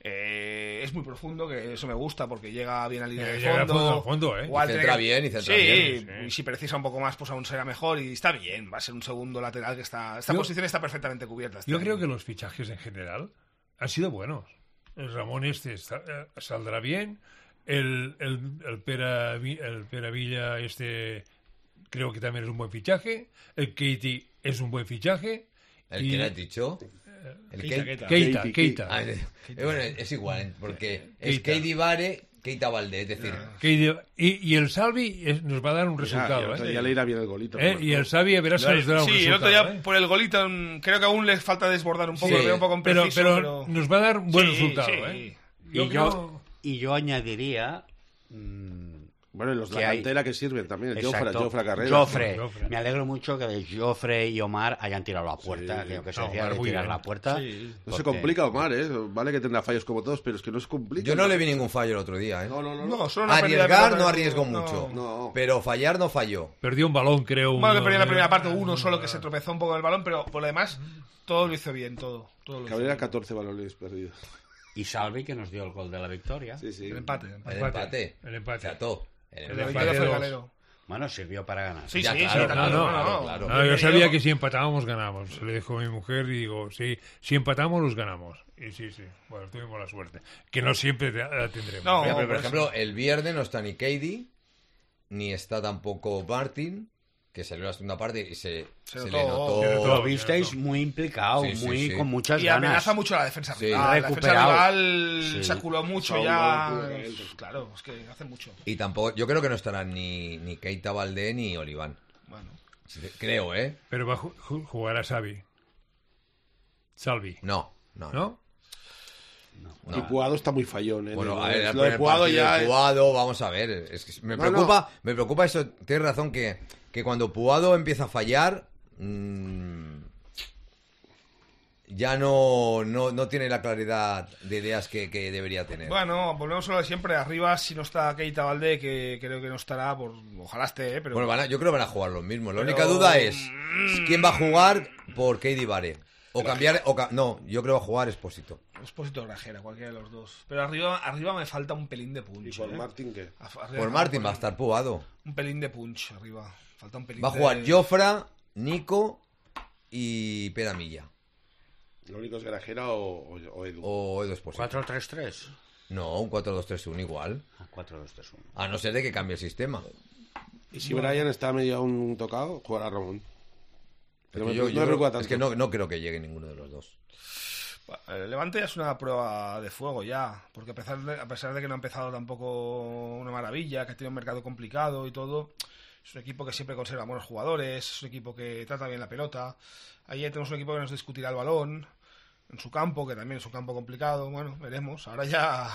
[SPEAKER 7] Eh, es muy profundo, que eso me gusta porque llega bien a línea
[SPEAKER 8] Eh,
[SPEAKER 7] de
[SPEAKER 8] llega
[SPEAKER 7] fondo.
[SPEAKER 8] fondo, fondo, ¿eh?
[SPEAKER 7] Igual
[SPEAKER 2] Y
[SPEAKER 7] tiene
[SPEAKER 2] centra
[SPEAKER 7] que-
[SPEAKER 2] bien, y centra
[SPEAKER 7] sí,
[SPEAKER 2] bien.
[SPEAKER 7] y si precisa un poco más, pues aún será mejor. Y está bien, va a ser un segundo lateral que está. Esta
[SPEAKER 8] Yo-
[SPEAKER 7] posición está perfectamente cubierta. este
[SPEAKER 8] Yo
[SPEAKER 7] año.
[SPEAKER 8] creo que los fichajes en general han sido buenos. El Ramón este está- eh, saldrá bien. El, el, el, Pera, Vi- el Pera Villa este creo que también es un buen fichaje. El Keita es un buen fichaje.
[SPEAKER 2] ¿El
[SPEAKER 8] Y-
[SPEAKER 2] que le has dicho? El
[SPEAKER 7] Keita,
[SPEAKER 2] Keita.
[SPEAKER 7] Keita.
[SPEAKER 8] Keita, Keita.
[SPEAKER 2] Ah, eh, bueno, es igual, ¿eh? porque es
[SPEAKER 8] Keita.
[SPEAKER 2] Keita Vare, Keita Valdés, es decir,
[SPEAKER 8] Keita- y, y el Salvi es- nos va a dar un
[SPEAKER 6] Ya,
[SPEAKER 8] resultado.
[SPEAKER 6] ya, el otro
[SPEAKER 8] ¿eh?
[SPEAKER 6] día le irá bien el golito.
[SPEAKER 8] ¿Eh? Y el Salvi verás que nos dará un
[SPEAKER 7] Sí, el otro
[SPEAKER 8] resultado.
[SPEAKER 7] día
[SPEAKER 8] ¿eh?
[SPEAKER 7] por el golito mm, creo que aún le falta desbordar un poco,
[SPEAKER 2] Sí,
[SPEAKER 7] lo veo un poco
[SPEAKER 8] pero,
[SPEAKER 7] impreciso,
[SPEAKER 8] pero,
[SPEAKER 7] pero,
[SPEAKER 8] nos va a dar un buen
[SPEAKER 7] Sí,
[SPEAKER 8] resultado.
[SPEAKER 7] sí.
[SPEAKER 8] ¿eh?
[SPEAKER 5] Y
[SPEAKER 8] Yo
[SPEAKER 5] yo,
[SPEAKER 8] creo-
[SPEAKER 5] y yo añadiría... mm,
[SPEAKER 6] Bueno, y los de
[SPEAKER 5] que
[SPEAKER 6] la
[SPEAKER 5] hay-
[SPEAKER 6] cantera que sirven también. El Jofre,
[SPEAKER 5] exacto,
[SPEAKER 6] Jofre Carrera.
[SPEAKER 5] Jofre.
[SPEAKER 8] Jofre.
[SPEAKER 5] Me alegro mucho que Jofre y Omar hayan tirado la puerta.
[SPEAKER 6] Sí.
[SPEAKER 5] Creo que se
[SPEAKER 8] No,
[SPEAKER 5] decía
[SPEAKER 8] Omar
[SPEAKER 5] de
[SPEAKER 8] muy
[SPEAKER 5] tirar
[SPEAKER 8] bien.
[SPEAKER 5] la puerta.
[SPEAKER 6] No
[SPEAKER 5] porque-
[SPEAKER 6] se complica Omar, ¿eh? Vale que tendrá fallos como todos, pero es que no se complica.
[SPEAKER 2] yo no le vi ningún fallo el otro día, ¿eh?
[SPEAKER 6] No, no, no. no.
[SPEAKER 7] No, solo una pérdida de
[SPEAKER 2] Arriesgar
[SPEAKER 7] pelota
[SPEAKER 2] no
[SPEAKER 7] de-
[SPEAKER 2] arriesgó
[SPEAKER 7] no.
[SPEAKER 2] mucho,
[SPEAKER 6] No.
[SPEAKER 2] pero fallar no falló.
[SPEAKER 8] Perdió un balón, creo.
[SPEAKER 7] Bueno, que
[SPEAKER 8] uno-
[SPEAKER 7] perdió en la primera parte uno solo que se tropezó un poco en el balón, pero por lo demás todo lo hizo bien, todo. todo lo hizo
[SPEAKER 6] Cabrera
[SPEAKER 7] bien.
[SPEAKER 6] catorce balones perdidos.
[SPEAKER 5] Y Salvi, que nos dio el gol de la victoria.
[SPEAKER 6] Sí, sí.
[SPEAKER 7] El empate. el empate.
[SPEAKER 2] El
[SPEAKER 8] Empate,
[SPEAKER 2] empate.
[SPEAKER 8] el empate.
[SPEAKER 2] Chato. El
[SPEAKER 7] El de la
[SPEAKER 2] empate.
[SPEAKER 7] victoria fue el
[SPEAKER 8] dos.
[SPEAKER 7] Galero.
[SPEAKER 5] Bueno, sirvió para ganar.
[SPEAKER 7] Sí,
[SPEAKER 2] Ya,
[SPEAKER 7] sí,
[SPEAKER 2] claro,
[SPEAKER 7] sí,
[SPEAKER 2] claro,
[SPEAKER 7] no, no,
[SPEAKER 2] claro,
[SPEAKER 7] no.
[SPEAKER 2] claro.
[SPEAKER 8] No, yo
[SPEAKER 7] Yo-
[SPEAKER 8] sabía que si empatábamos ganábamos. Se lo dijo a mi mujer y digo, sí, si empatamos los ganamos. Y sí, sí. Bueno, tuvimos la suerte. Que no siempre te- la tendremos.
[SPEAKER 7] No,
[SPEAKER 2] Mira, pero, por
[SPEAKER 7] pues-
[SPEAKER 2] ejemplo, el viernes no está ni Keidi, ni está tampoco Martin, que salió la segunda parte y se,
[SPEAKER 7] Se
[SPEAKER 2] se
[SPEAKER 7] notó,
[SPEAKER 2] le notó.
[SPEAKER 8] se notó.
[SPEAKER 5] Lo visteis muy implicado,
[SPEAKER 2] Sí, sí,
[SPEAKER 5] muy
[SPEAKER 2] sí.
[SPEAKER 5] con muchas
[SPEAKER 7] Y
[SPEAKER 5] ganas.
[SPEAKER 7] amenaza mucho a la defensa
[SPEAKER 2] Sí.
[SPEAKER 7] rival. La defensa
[SPEAKER 5] Recuperado.
[SPEAKER 7] rival
[SPEAKER 5] Sí.
[SPEAKER 7] se aculó mucho
[SPEAKER 6] Saúl,
[SPEAKER 7] ya.
[SPEAKER 6] Saúl, Saúl.
[SPEAKER 7] Pues, claro, es que hace mucho.
[SPEAKER 2] Y tampoco, yo creo que no estarán ni, ni Keita Valdés ni Oliván.
[SPEAKER 7] Bueno.
[SPEAKER 2] Creo, ¿eh?
[SPEAKER 8] Pero va a ju- ju- jugar a Xavi. Salvi.
[SPEAKER 2] No, no.
[SPEAKER 8] ¿No?
[SPEAKER 2] no.
[SPEAKER 6] Y Puado está muy fallón, ¿eh?
[SPEAKER 2] Bueno,
[SPEAKER 6] Lo-
[SPEAKER 2] a ver, el
[SPEAKER 6] lo de
[SPEAKER 2] primer
[SPEAKER 6] Puado
[SPEAKER 2] partido
[SPEAKER 6] ya.
[SPEAKER 2] de Puado, vamos a ver. Es que me
[SPEAKER 6] No,
[SPEAKER 2] preocupa, me preocupa eso. Tienes razón que, que cuando Puado empieza a fallar, mmm, ya no, no, no tiene la claridad de ideas que, que debería tener.
[SPEAKER 7] Bueno, volvemos a lo de siempre. Arriba, si no está Keita Valdé, que creo que no estará, por... ojalá esté, ¿eh? pero
[SPEAKER 2] Bueno, van a- yo creo que van a jugar los mismos. La
[SPEAKER 7] Pero-
[SPEAKER 2] única duda es quién va a jugar por Keidi Vare. O cambiar, o ca- no, yo creo que va a jugar Expósito.
[SPEAKER 7] Expósito Grajera, cualquiera de los dos. Pero arriba, arriba me falta un pelín de punch.
[SPEAKER 6] ¿Y por
[SPEAKER 7] ¿eh?
[SPEAKER 6] Martín qué?
[SPEAKER 7] Af- arriba-
[SPEAKER 2] Por Martin va a estar Puado.
[SPEAKER 7] Un pelín de punch arriba. Falta un pelín
[SPEAKER 2] Va a
[SPEAKER 7] de-
[SPEAKER 2] jugar Jofra, Nico y Pedamilla.
[SPEAKER 6] ¿Lo único es Grajera o, o, o Edu?
[SPEAKER 2] O Edu Expósito.
[SPEAKER 5] cuatro tres tres.
[SPEAKER 2] No, un cuatro dos tres uno igual.
[SPEAKER 5] Ah, cuatro dos tres uno.
[SPEAKER 2] A no ser de que cambie el sistema.
[SPEAKER 6] Y si Brian está medio aún tocado, jugará Ramón. Pero
[SPEAKER 2] Es
[SPEAKER 6] me,
[SPEAKER 2] que yo-
[SPEAKER 6] no
[SPEAKER 2] yo
[SPEAKER 6] me preocupa
[SPEAKER 2] creo-
[SPEAKER 6] tanto.
[SPEAKER 2] es que no, no creo que llegue ninguno de los dos.
[SPEAKER 7] El Levante ya es una prueba de fuego ya, porque a pesar de, a pesar de que no ha empezado tampoco una maravilla, que ha tenido un mercado complicado y todo, es un equipo que siempre conserva buenos jugadores, es un equipo que trata bien la pelota. Ahí tenemos un equipo que nos discutirá el balón en su campo, que también es un campo complicado. Bueno, veremos. Ahora ya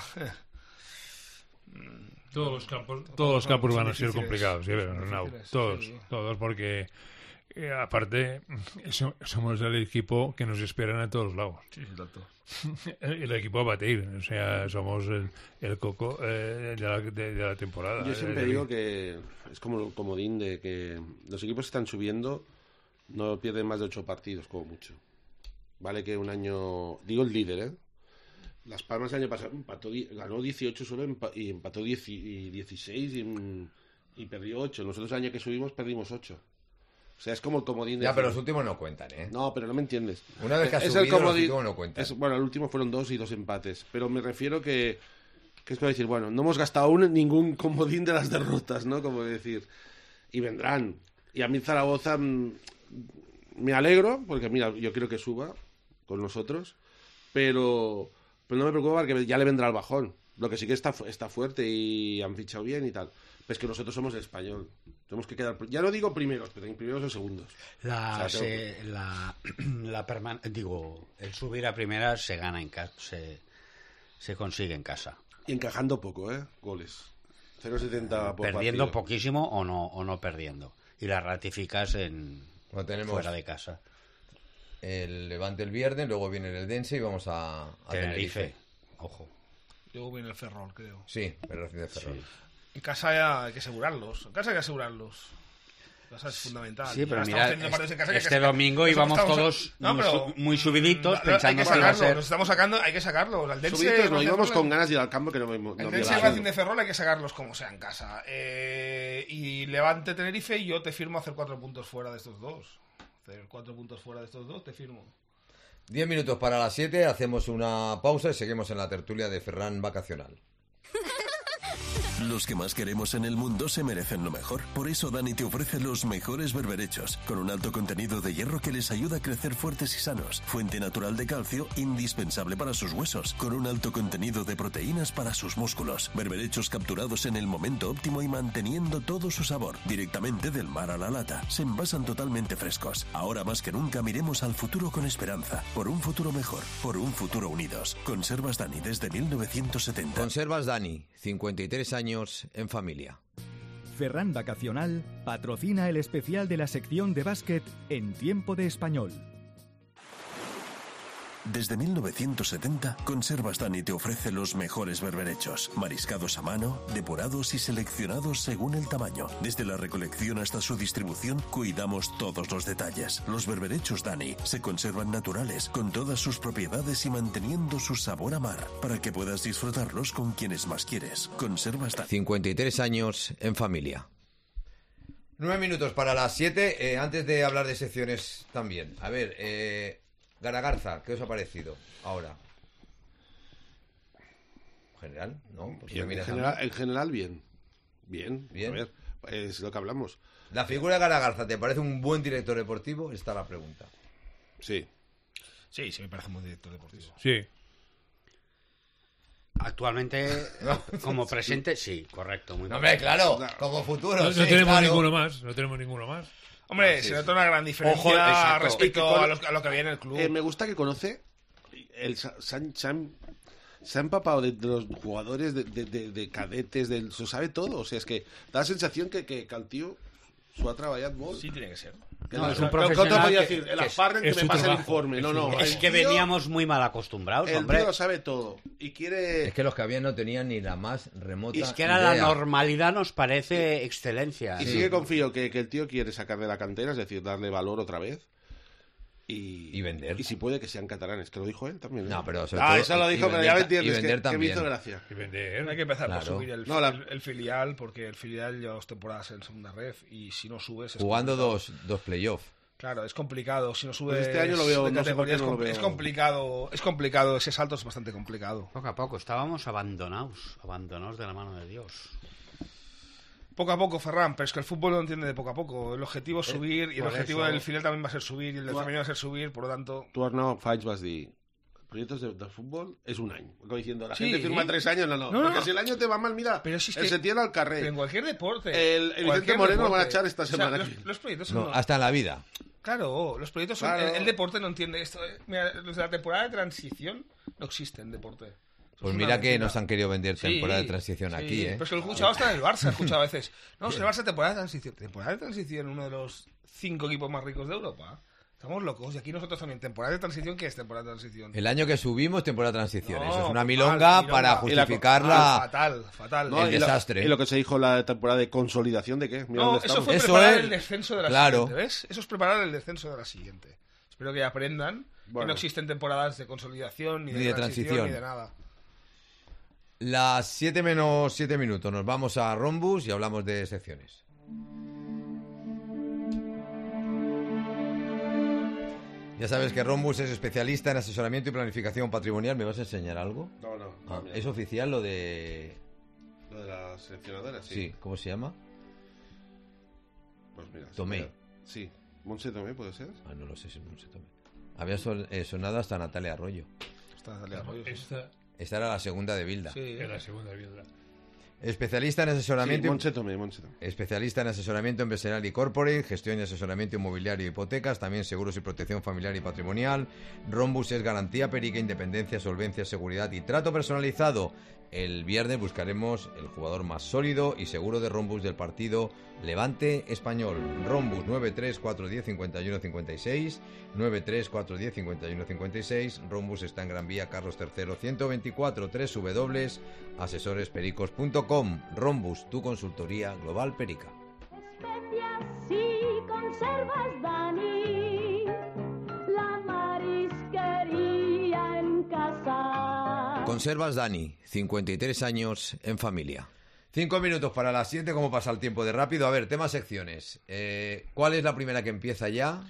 [SPEAKER 8] Todos los campos, todos los campos van a ser
[SPEAKER 7] difíciles,
[SPEAKER 8] complicados, sí, pero,
[SPEAKER 7] son
[SPEAKER 8] Arnau,
[SPEAKER 7] difíciles,
[SPEAKER 8] todos,
[SPEAKER 7] sí.
[SPEAKER 8] todos, porque eh, aparte so- somos el equipo que nos esperan a todos lados.
[SPEAKER 7] sí, sí, tanto.
[SPEAKER 8] El equipo a batir, o sea, somos el, el coco eh, de, la, de- de la temporada.
[SPEAKER 6] Yo siempre
[SPEAKER 8] Eh,
[SPEAKER 6] digo que es como el comodín de que los equipos que están subiendo no pierden más de ocho partidos, como mucho. Vale que un año... Digo el líder, ¿eh? Las Palmas el año pasado empató, die- ganó dieciocho solo empa- y empató diez y dieciséis y, mm, y perdió ocho. Nosotros el año que subimos perdimos ocho. O sea, es como el comodín de...
[SPEAKER 2] Ya, pero los últimos no cuentan, ¿eh?
[SPEAKER 6] No, pero no me entiendes.
[SPEAKER 2] Una vez que has
[SPEAKER 6] Es
[SPEAKER 2] subido,
[SPEAKER 6] el
[SPEAKER 2] los
[SPEAKER 6] comodín-
[SPEAKER 2] últimos no cuentan.
[SPEAKER 6] es- bueno, el último fueron dos y dos empates. Pero me refiero que, que es como decir, bueno, no hemos gastado aún ningún comodín de las derrotas, ¿no? Como decir, y vendrán. Y a mí Zaragoza mm, me alegro, porque mira, yo quiero que suba con nosotros, pero, pero no me preocupa porque ya le vendrá el bajón. Lo que sí que está, fu- está fuerte y han fichado bien y tal. Pero es que nosotros somos el Español. Tenemos que quedar, ya no digo primeros, pero en primeros o segundos.
[SPEAKER 5] La,
[SPEAKER 6] O sea, tengo-
[SPEAKER 5] se- la, la perman- digo, el subir a primera se gana en casa, se, se consigue en casa.
[SPEAKER 6] Y encajando poco, ¿eh? Goles. cero coma setenta por
[SPEAKER 5] Perdiendo
[SPEAKER 6] partido.
[SPEAKER 5] poquísimo o no, o no perdiendo. Y la ratificas en
[SPEAKER 2] No tenemos
[SPEAKER 5] fuera de casa.
[SPEAKER 2] el Levante el viernes, luego viene el Eldense y vamos a, a
[SPEAKER 5] Tenerife.
[SPEAKER 2] Tenerife.
[SPEAKER 5] Ojo.
[SPEAKER 7] Luego viene el Ferrol, creo.
[SPEAKER 2] Sí, pero recién de Ferrol.
[SPEAKER 7] En casa ya hay que asegurarlos. En casa hay que asegurarlos. O sea, es fundamental.
[SPEAKER 5] Sí, pero
[SPEAKER 7] Ahora
[SPEAKER 5] mira,
[SPEAKER 7] estamos teniendo partidos en casa que hay que
[SPEAKER 5] este
[SPEAKER 7] sacar.
[SPEAKER 5] domingo
[SPEAKER 7] Eso
[SPEAKER 5] íbamos
[SPEAKER 7] estamos-
[SPEAKER 5] todos
[SPEAKER 7] No,
[SPEAKER 5] muy,
[SPEAKER 7] pero,
[SPEAKER 5] su- muy subiditos
[SPEAKER 7] mm, hay
[SPEAKER 5] pensando
[SPEAKER 7] que
[SPEAKER 5] que iba a
[SPEAKER 7] sacarlo,
[SPEAKER 5] ser...
[SPEAKER 7] nos estamos sacando, hay que sacarlo. El Dense,
[SPEAKER 6] Subiditos, nos
[SPEAKER 7] el
[SPEAKER 6] íbamos
[SPEAKER 7] Racing-
[SPEAKER 6] con ganas de ir al campo que no, no, no
[SPEAKER 7] El
[SPEAKER 6] había
[SPEAKER 7] Dense y el
[SPEAKER 6] nada.
[SPEAKER 7] Racing de Ferrol hay que sacarlos como sea en casa. Eh, y Levante Tenerife, y yo te firmo hacer cuatro puntos fuera de estos dos. Hacer cuatro puntos fuera de estos dos, te firmo.
[SPEAKER 2] Diez minutos para las siete, hacemos una pausa y seguimos en la tertulia de Ferran Vacacional.
[SPEAKER 3] Los que más queremos en el mundo se merecen lo mejor. Por eso Dani te ofrece los mejores berberechos, con un alto contenido de hierro que les ayuda a crecer fuertes y sanos. Fuente natural de calcio, indispensable para sus huesos, con un alto contenido de proteínas para sus músculos. Berberechos capturados en el momento óptimo y manteniendo todo su sabor, directamente del mar a la lata. Se envasan totalmente frescos. Ahora más que nunca miremos al futuro con esperanza. Por un futuro mejor, por un futuro unidos. Conservas Dani desde mil novecientos setenta.
[SPEAKER 2] Conservas Dani, cincuenta y tres años en familia.
[SPEAKER 9] Ferran Vacacional patrocina el especial de la sección de básquet en Tiempo de Español.
[SPEAKER 3] Desde mil novecientos setenta, Conservas Dani te ofrece los mejores berberechos, mariscados a mano, depurados y seleccionados según el tamaño. Desde la recolección hasta su distribución, cuidamos todos los detalles. Los berberechos Dani se conservan naturales, con todas sus propiedades y manteniendo su sabor a mar, para que puedas disfrutarlos con quienes más quieres. Conservas Dani.
[SPEAKER 2] cincuenta y tres años en familia. Nueve minutos para las siete. Eh, antes de hablar de secciones también. A ver, eh... Garagarza, ¿qué os ha parecido ahora? ¿En general? ¿No? Pues
[SPEAKER 6] Bien,
[SPEAKER 2] me
[SPEAKER 6] en,
[SPEAKER 2] miras a
[SPEAKER 6] general,
[SPEAKER 2] mí.
[SPEAKER 6] en general, bien. Bien.
[SPEAKER 2] Bien.
[SPEAKER 6] A ver, es lo que hablamos.
[SPEAKER 2] ¿La figura de Garagarza te parece un buen director deportivo? Está la pregunta.
[SPEAKER 6] Sí.
[SPEAKER 7] Sí, sí, me parece un buen director deportivo.
[SPEAKER 8] Sí.
[SPEAKER 5] Actualmente, como presente, sí, correcto. Muy
[SPEAKER 2] No,
[SPEAKER 5] bien.
[SPEAKER 2] hombre, claro, como futuro.
[SPEAKER 8] No, no
[SPEAKER 2] sí,
[SPEAKER 8] tenemos
[SPEAKER 2] claro.
[SPEAKER 8] ninguno más. No tenemos ninguno más.
[SPEAKER 7] Hombre,
[SPEAKER 2] Ah, sí,
[SPEAKER 7] se
[SPEAKER 2] sí.
[SPEAKER 7] nota una gran diferencia
[SPEAKER 5] Ojo, exacto.
[SPEAKER 7] respecto
[SPEAKER 6] Es que con-
[SPEAKER 7] a, los- a lo que había en el club.
[SPEAKER 6] Eh, me gusta que conoce. El, se, han, se han- se ha empapado de, de los jugadores, de, de, de, de cadetes, del, se sabe todo. O sea, es que da la sensación que, que, que al tío su ha trabajado molt.
[SPEAKER 7] Sí, tiene que ser.
[SPEAKER 6] Que
[SPEAKER 5] No,
[SPEAKER 6] la-
[SPEAKER 5] es un
[SPEAKER 6] que- que otro
[SPEAKER 5] profesional
[SPEAKER 6] podía
[SPEAKER 5] que-
[SPEAKER 6] decir, el
[SPEAKER 5] que es-
[SPEAKER 6] Asparren que
[SPEAKER 8] es
[SPEAKER 6] me
[SPEAKER 8] su
[SPEAKER 6] pasa el
[SPEAKER 8] trabajo,
[SPEAKER 6] informe.
[SPEAKER 8] es
[SPEAKER 6] No,
[SPEAKER 8] su
[SPEAKER 6] no.
[SPEAKER 8] trabajo.
[SPEAKER 5] Es
[SPEAKER 6] el
[SPEAKER 5] que
[SPEAKER 6] tío-
[SPEAKER 5] veníamos muy mal acostumbrados,
[SPEAKER 6] El
[SPEAKER 5] hombre.
[SPEAKER 6] tío lo sabe todo. Y quiere.
[SPEAKER 2] Es que los que habían no tenían ni la más remota
[SPEAKER 5] Y es que ahora la
[SPEAKER 2] idea.
[SPEAKER 5] normalidad nos parece excelencia.
[SPEAKER 6] Y sí que confío que, que el tío quiere sacar de la cantera, es decir, darle valor otra vez. Y,
[SPEAKER 2] Y vender.
[SPEAKER 6] Y si puede que sean catalanes, que lo dijo él también. ¿eh?
[SPEAKER 2] No, pero sobre
[SPEAKER 6] Ah,
[SPEAKER 2] todo-
[SPEAKER 6] eso lo
[SPEAKER 2] y
[SPEAKER 6] dijo, pero
[SPEAKER 2] vender
[SPEAKER 6] ya me
[SPEAKER 2] ta-
[SPEAKER 6] entiendes,
[SPEAKER 2] y vender
[SPEAKER 6] que, que me hizo
[SPEAKER 2] también.
[SPEAKER 6] gracia.
[SPEAKER 8] Y vender.
[SPEAKER 7] Hay que empezar
[SPEAKER 2] Claro.
[SPEAKER 7] por subir el,
[SPEAKER 6] No, la-
[SPEAKER 7] el, el filial, porque el filial lleva dos temporadas en segunda ref y si no subes... es
[SPEAKER 2] Jugando
[SPEAKER 7] complicado.
[SPEAKER 2] dos, dos playoffs.
[SPEAKER 7] Claro, es complicado. Si no subes
[SPEAKER 6] Pues este año lo veo,
[SPEAKER 7] de
[SPEAKER 6] no sé por
[SPEAKER 7] categoría,
[SPEAKER 6] qué no
[SPEAKER 7] es,
[SPEAKER 6] lo
[SPEAKER 7] com-
[SPEAKER 6] veo.
[SPEAKER 7] es complicado. Es complicado, ese salto es bastante complicado.
[SPEAKER 5] Poco a poco, estábamos abandonados, abandonados de la mano de Dios.
[SPEAKER 7] Poco a poco, Ferran, pero es que el fútbol no entiende de poco a poco. El objetivo es subir y el
[SPEAKER 5] por
[SPEAKER 7] objetivo
[SPEAKER 5] eso-
[SPEAKER 7] del filial también va a ser subir y el del
[SPEAKER 6] Tú-
[SPEAKER 7] femenino va a ser subir, por lo tanto...
[SPEAKER 6] Tu Arnau faig vas dir proyectos de, de fútbol es un año. Como diciendo, la
[SPEAKER 7] Sí.
[SPEAKER 6] gente firma tres años, no, no.
[SPEAKER 7] No, no.
[SPEAKER 6] Porque si el año te va mal, mira,
[SPEAKER 7] Pero si es
[SPEAKER 6] el
[SPEAKER 7] que-
[SPEAKER 6] Setién al
[SPEAKER 7] Pero
[SPEAKER 6] carrer.
[SPEAKER 7] en cualquier deporte.
[SPEAKER 6] El- el Vicente
[SPEAKER 7] cualquier
[SPEAKER 6] Moreno lo van a
[SPEAKER 7] deporte.
[SPEAKER 6] echar esta
[SPEAKER 7] O sea,
[SPEAKER 6] semana
[SPEAKER 7] los,
[SPEAKER 6] aquí.
[SPEAKER 7] los proyectos son...
[SPEAKER 2] No, hasta en la vida.
[SPEAKER 7] Claro, los proyectos son...
[SPEAKER 6] Claro.
[SPEAKER 7] El, el deporte no entiende esto. eh. Mira, los de la temporada de transición no existen en deporte.
[SPEAKER 2] Pues
[SPEAKER 7] Es
[SPEAKER 2] mira
[SPEAKER 7] una
[SPEAKER 2] que
[SPEAKER 7] mentira.
[SPEAKER 2] nos han querido vender
[SPEAKER 7] Sí,
[SPEAKER 2] temporada de transición
[SPEAKER 7] sí,
[SPEAKER 2] aquí, ¿eh?
[SPEAKER 7] Pero es que lo he escuchado hasta en el Barça, he escuchado a veces. No, si el Barça temporada de transición. Temporada de transición, uno de los cinco equipos más ricos de Europa. Estamos locos. Y aquí nosotros también. Temporada de transición, ¿qué es temporada de transición?
[SPEAKER 2] El año que subimos, temporada de transición.
[SPEAKER 7] No,
[SPEAKER 2] Eso es una
[SPEAKER 7] fatal,
[SPEAKER 2] milonga,
[SPEAKER 7] milonga.
[SPEAKER 2] para
[SPEAKER 7] Y la-
[SPEAKER 2] justificar
[SPEAKER 7] Ah,
[SPEAKER 2] la...
[SPEAKER 7] fatal, fatal.
[SPEAKER 6] No,
[SPEAKER 2] el
[SPEAKER 6] y lo-
[SPEAKER 2] desastre.
[SPEAKER 6] Y lo que se dijo la temporada de consolidación de qué. Mira
[SPEAKER 7] No,
[SPEAKER 6] dónde
[SPEAKER 7] eso
[SPEAKER 6] estamos.
[SPEAKER 7] fue
[SPEAKER 2] Eso
[SPEAKER 7] preparar
[SPEAKER 2] es-
[SPEAKER 7] el descenso de la
[SPEAKER 2] claro.
[SPEAKER 7] siguiente, ¿ves? Eso es preparar el descenso de la siguiente. Espero que aprendan que
[SPEAKER 6] Bueno.
[SPEAKER 7] no existen temporadas de consolidación, ni de,
[SPEAKER 2] Ni de
[SPEAKER 7] transición,
[SPEAKER 2] transición.
[SPEAKER 7] ni de nada.
[SPEAKER 2] Las siete menos siete minutos. Nos vamos a Rombus y hablamos de secciones. Ya sabes que Rombus es especialista en asesoramiento y planificación patrimonial. ¿Me vas a enseñar algo?
[SPEAKER 6] No, no.
[SPEAKER 2] Ah,
[SPEAKER 6] mira.
[SPEAKER 2] ¿es oficial lo de...?
[SPEAKER 6] Lo de las seleccionadoras, sí.
[SPEAKER 2] Sí, ¿cómo se llama?
[SPEAKER 6] Pues mira.
[SPEAKER 2] Tomé.
[SPEAKER 6] mira. Sí. Monse Tomé, ¿puede ser?
[SPEAKER 2] Ah, no lo sé si no se tome. Había son- eh, sonado hasta Natalia Arroyo.
[SPEAKER 7] Está Natalia Arroyo, sí.
[SPEAKER 8] Esta
[SPEAKER 2] Esta era la segunda de Bilda.
[SPEAKER 7] Sí.
[SPEAKER 8] es la segunda viuda.
[SPEAKER 2] Especialista en
[SPEAKER 6] Sí,
[SPEAKER 2] asesoramiento... y-
[SPEAKER 6] Monse Tomé, Monse Tomé.
[SPEAKER 2] Especialista en asesoramiento empresarial y corporate, gestión y asesoramiento inmobiliario y hipotecas, también seguros y protección familiar y patrimonial. Rombus es garantía perica, independencia, solvencia, seguridad y trato personalizado. El viernes buscaremos el jugador más sólido y seguro de Rombus del partido Levante Español. Rombus nueve tres cuatro uno cero cinco uno cinco seis, nueve tres cuatro uno cero cinco uno cinco seis. Rombus está en Gran Vía Carlos tercero ciento veinticuatro, doble u doble u doble u punto asesores pericos punto com. Rombus, tu consultoría global perica.
[SPEAKER 1] Especias, sí. Conservas Dani, la marisquería en casa.
[SPEAKER 2] Conservas Dani, cincuenta y tres años en familia. Cinco minutos para las siete, ¿cómo pasa el tiempo de rápido? A ver, temas secciones. Eh, ¿Cuál es la primera que empieza ya?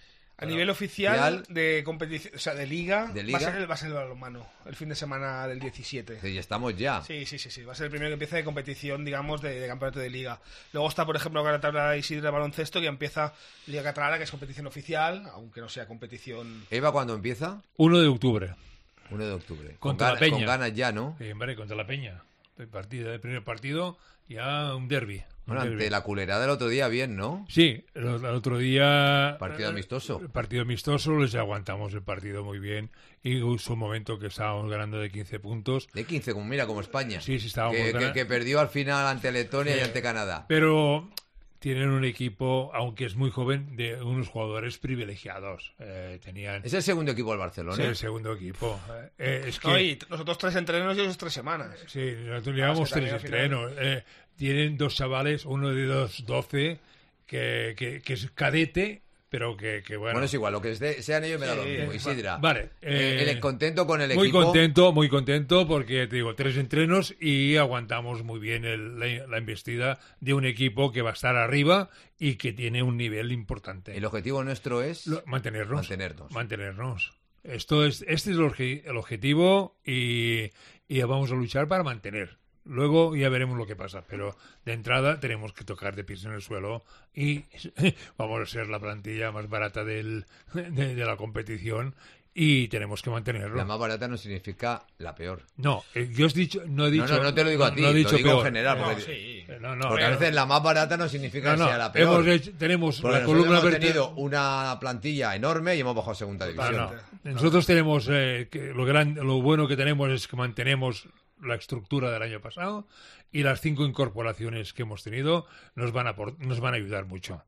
[SPEAKER 7] A nivel oficial de competición, o sea, de liga,
[SPEAKER 2] ¿De liga?
[SPEAKER 7] Va, a ser el, va a ser el balonmano, el fin de semana del diecisiete.
[SPEAKER 2] Sí, ya estamos ya.
[SPEAKER 7] Sí, sí, sí, sí, va a ser el primero que empieza de competición, digamos, de, de campeonato de liga. Luego está, por ejemplo, la tabla de Isidra de baloncesto, que empieza Liga Catalana, que es competición oficial, aunque no sea competición...
[SPEAKER 2] ¿Eva cuándo empieza?
[SPEAKER 8] uno de octubre.
[SPEAKER 2] uno de octubre. Con
[SPEAKER 8] Contra
[SPEAKER 2] ganas,
[SPEAKER 8] la Peña.
[SPEAKER 2] Con ganas ya, ¿no?
[SPEAKER 8] Sí, hombre, contra la Peña. El, partido, el primer partido, ya un derbi.
[SPEAKER 2] Bueno, ante la culerada del otro día, bien, ¿no?
[SPEAKER 8] Sí, el, el otro día...
[SPEAKER 2] Partido amistoso.
[SPEAKER 8] El partido amistoso, les aguantamos el partido muy bien. Y hubo un momento que estábamos ganando de quince puntos.
[SPEAKER 2] De quince, como mira, como España.
[SPEAKER 8] Sí, sí, estábamos
[SPEAKER 2] que,
[SPEAKER 8] ganando.
[SPEAKER 2] que, que perdió al final ante Letonia
[SPEAKER 8] Sí.
[SPEAKER 2] y ante Canadá.
[SPEAKER 8] Pero tienen un equipo, aunque es muy joven, de unos jugadores privilegiados. Eh, tenían...
[SPEAKER 2] Es el segundo equipo del Barcelona.
[SPEAKER 8] Sí, el segundo equipo. Eh, es que...
[SPEAKER 7] No, y nosotros tres entrenos y ellos tres semanas.
[SPEAKER 8] Sí, nosotros llevamos
[SPEAKER 7] Ah, es que
[SPEAKER 8] tres
[SPEAKER 7] también al final-
[SPEAKER 8] entrenos. Eh, tienen dos chavales, uno de dos, doce, que, que, que es cadete, pero que, que bueno...
[SPEAKER 2] Bueno, es igual, lo que de- sean ellos me da lo
[SPEAKER 7] Sí,
[SPEAKER 2] mismo. Isidra.
[SPEAKER 8] Vale.
[SPEAKER 2] Eh,
[SPEAKER 8] eh,
[SPEAKER 2] el contento con el
[SPEAKER 8] muy
[SPEAKER 2] equipo.
[SPEAKER 8] contento, muy contento, porque te digo, tres entrenos y aguantamos muy bien el- la, la embestida de un equipo que va a estar arriba y que tiene un nivel importante.
[SPEAKER 2] El objetivo nuestro es
[SPEAKER 8] Lo- mantenernos.
[SPEAKER 2] mantenernos.
[SPEAKER 8] Mantenernos. Esto es, este es el, obje- el objetivo y, y vamos a luchar para mantener. Luego ya veremos lo que pasa, pero de entrada tenemos que tocar de pies en el suelo y vamos a ser la plantilla más barata del, de, de la competición y tenemos que mantenerlo.
[SPEAKER 2] La más barata no significa la peor.
[SPEAKER 8] No, eh, yo os dicho, no he dicho...
[SPEAKER 2] no, no, no te lo digo a ti,
[SPEAKER 8] no he dicho
[SPEAKER 2] lo digo
[SPEAKER 8] peor.
[SPEAKER 2] en general.
[SPEAKER 7] No,
[SPEAKER 2] Porque,
[SPEAKER 7] sí.
[SPEAKER 8] Eh, No, no,
[SPEAKER 2] porque a
[SPEAKER 8] pero-
[SPEAKER 2] veces la más barata no significa
[SPEAKER 8] no, no,
[SPEAKER 2] que sea la peor.
[SPEAKER 8] hemos hecho- tenemos
[SPEAKER 2] Porque
[SPEAKER 8] la
[SPEAKER 2] nosotros
[SPEAKER 8] columna
[SPEAKER 2] hemos
[SPEAKER 8] vertebral.
[SPEAKER 2] tenido una plantilla enorme y hemos bajado a segunda
[SPEAKER 8] Ah,
[SPEAKER 2] división.
[SPEAKER 8] no. Nosotros tenemos eh, que lo gran, lo bueno que tenemos es que mantenemos la estructura del año pasado y las cinco incorporaciones que hemos tenido nos van a aport- nos van a ayudar mucho.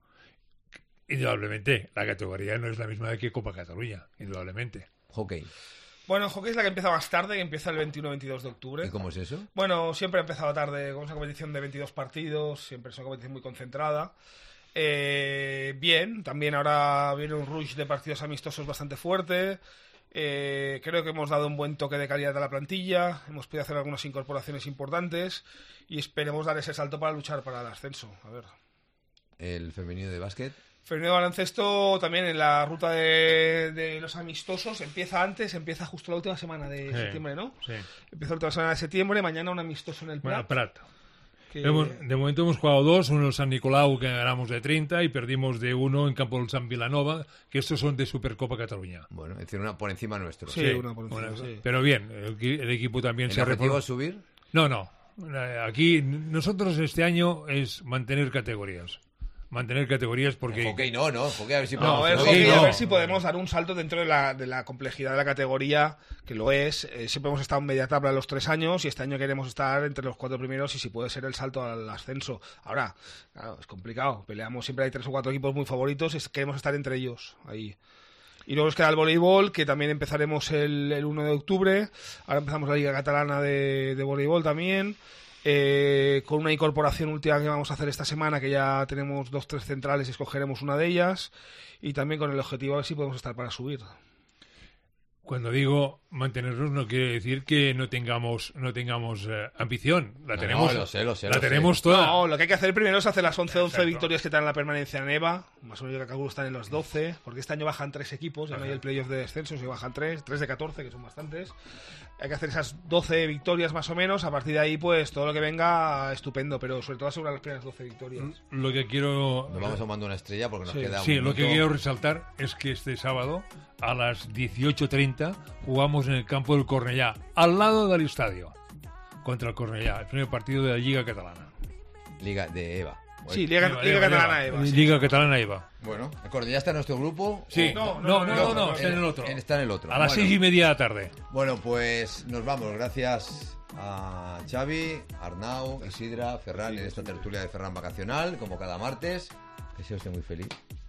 [SPEAKER 8] Indudablemente, la categoría no es la misma que Copa Cataluña, indudablemente.
[SPEAKER 2] Hockey.
[SPEAKER 7] Bueno, el hockey es la que empieza más tarde, que empieza el veintiuno veintidós de octubre.
[SPEAKER 2] ¿Y cómo es eso?
[SPEAKER 7] Bueno, siempre ha empezado tarde, con una competición de veintidós partidos, siempre es una competición muy concentrada. Eh, bien, también ahora viene un rush de partidos amistosos bastante fuerte. Eh, creo que hemos dado un buen toque de calidad a la plantilla, hemos podido hacer algunas incorporaciones importantes y esperemos dar ese salto para luchar para el ascenso. A ver.
[SPEAKER 2] El femenino de básquet.
[SPEAKER 7] Femenino de baloncesto también en la ruta de, de los amistosos empieza antes, empieza justo la última semana de
[SPEAKER 8] Sí,
[SPEAKER 7] septiembre, ¿no?
[SPEAKER 8] sí.
[SPEAKER 7] Empieza la última semana de septiembre, mañana un amistoso en el
[SPEAKER 8] Bueno,
[SPEAKER 7] Prat.
[SPEAKER 8] Prat.
[SPEAKER 7] que-
[SPEAKER 8] Hemos- de momento hemos jugado dos, uno en San Nicolau que ganamos de treinta y perdimos de uno en Campo del San Vilanova, que estos son de Supercopa Cataluña.
[SPEAKER 2] Bueno, es decir, una por encima nuestro.
[SPEAKER 7] Sí, una por encima,
[SPEAKER 8] Bueno,
[SPEAKER 7] sí.
[SPEAKER 8] pero bien, el, equi- el equipo también
[SPEAKER 2] ¿El
[SPEAKER 8] se ha
[SPEAKER 2] objetivo
[SPEAKER 8] reformado.
[SPEAKER 2] es subir?
[SPEAKER 8] No, no. Eh, Aquí nosotros este año es mantener categorías. Mantener categorías porque...
[SPEAKER 2] Hockey no, no. Hockey a ver si
[SPEAKER 7] No,
[SPEAKER 2] podemos
[SPEAKER 7] a ver,
[SPEAKER 2] subir.
[SPEAKER 7] hockey,
[SPEAKER 8] no.
[SPEAKER 7] a ver si podemos dar un salto dentro de la, de la complejidad de la categoría, que lo es. Eh, siempre hemos estado en media tabla los tres años y este año queremos estar entre los cuatro primeros y si puede ser el salto al ascenso. Ahora, claro, es complicado. Peleamos, siempre hay tres o cuatro equipos muy favoritos y queremos estar entre ellos ahí. Y luego nos queda el voleibol, que también empezaremos el, el uno de octubre. Ahora empezamos la Liga Catalana de, de voleibol también. Eh, con una incorporación última que vamos a hacer esta semana, que ya tenemos dos, tres centrales y escogeremos una de ellas. Y también con el objetivo a ver si podemos estar para subir.
[SPEAKER 8] Cuando digo mantenernos no quiere decir que no tengamos no tengamos eh, ambición. La
[SPEAKER 2] No,
[SPEAKER 8] tenemos,
[SPEAKER 2] no, lo sé, lo sé,
[SPEAKER 8] la
[SPEAKER 2] lo sé.
[SPEAKER 8] tenemos toda.
[SPEAKER 7] No, lo que hay que hacer primero es hacer las once once
[SPEAKER 8] Exacto.
[SPEAKER 7] victorias que te dan la permanencia en EVA. Más o menos yo calculo están en los doce, porque este año bajan tres equipos, ya no hay el playoff de descenso, se bajan tres, tres de catorce, que son bastantes. Hay que hacer esas doce victorias más o menos, a partir de ahí pues todo lo que venga estupendo, pero sobre todo asegurar las primeras doce victorias.
[SPEAKER 8] Lo que quiero
[SPEAKER 2] Nos vamos tomando una estrella porque nos
[SPEAKER 7] Sí.
[SPEAKER 2] queda un
[SPEAKER 8] sí, lo que
[SPEAKER 2] minuto.
[SPEAKER 8] quiero resaltar es que este sábado a las dieciocho treinta jugamos en el campo del Cornellá, al lado del estadio, contra el Cornellá, el primer partido de la Liga Catalana.
[SPEAKER 2] Liga de Eva.
[SPEAKER 7] Sí, Liga,
[SPEAKER 8] Eva,
[SPEAKER 7] Liga
[SPEAKER 8] Eva,
[SPEAKER 7] Catalana
[SPEAKER 8] Eva.
[SPEAKER 7] EVA. sí.
[SPEAKER 8] Liga Catalana EVA.
[SPEAKER 2] Bueno, ¿el Cornellá está en nuestro grupo?
[SPEAKER 8] Sí,
[SPEAKER 7] No,
[SPEAKER 8] no, no,
[SPEAKER 7] no,
[SPEAKER 8] no,
[SPEAKER 7] no,
[SPEAKER 8] no,
[SPEAKER 7] no,
[SPEAKER 8] está en el otro.
[SPEAKER 2] Está en el otro.
[SPEAKER 8] A las
[SPEAKER 2] Bueno.
[SPEAKER 8] seis y media de la tarde.
[SPEAKER 2] Bueno, pues nos vamos. Gracias a Xavi, Arnau, Isidra, Ferran en esta tertulia de Ferran Vacacional, como cada martes. Que sea usted muy feliz.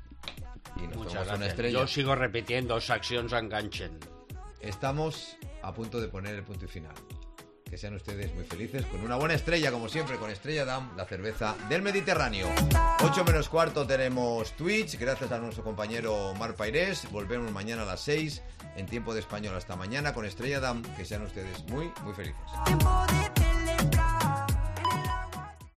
[SPEAKER 2] Y nos
[SPEAKER 5] Muchas
[SPEAKER 2] tomamos una
[SPEAKER 5] gracias.
[SPEAKER 2] estrella.
[SPEAKER 5] Yo sigo repitiendo, os accions enganchen.
[SPEAKER 2] Estamos a punto de poner el punto y final. que sean ustedes muy felices, con una buena estrella, como siempre, con Estrella Damm, la cerveza del Mediterráneo. ocho menos cuarto tenemos Twitch, gracias a nuestro compañero Mar Pairés. Volvemos mañana a las seis, en tiempo de español. Hasta mañana con Estrella Damm, que sean ustedes muy, muy felices.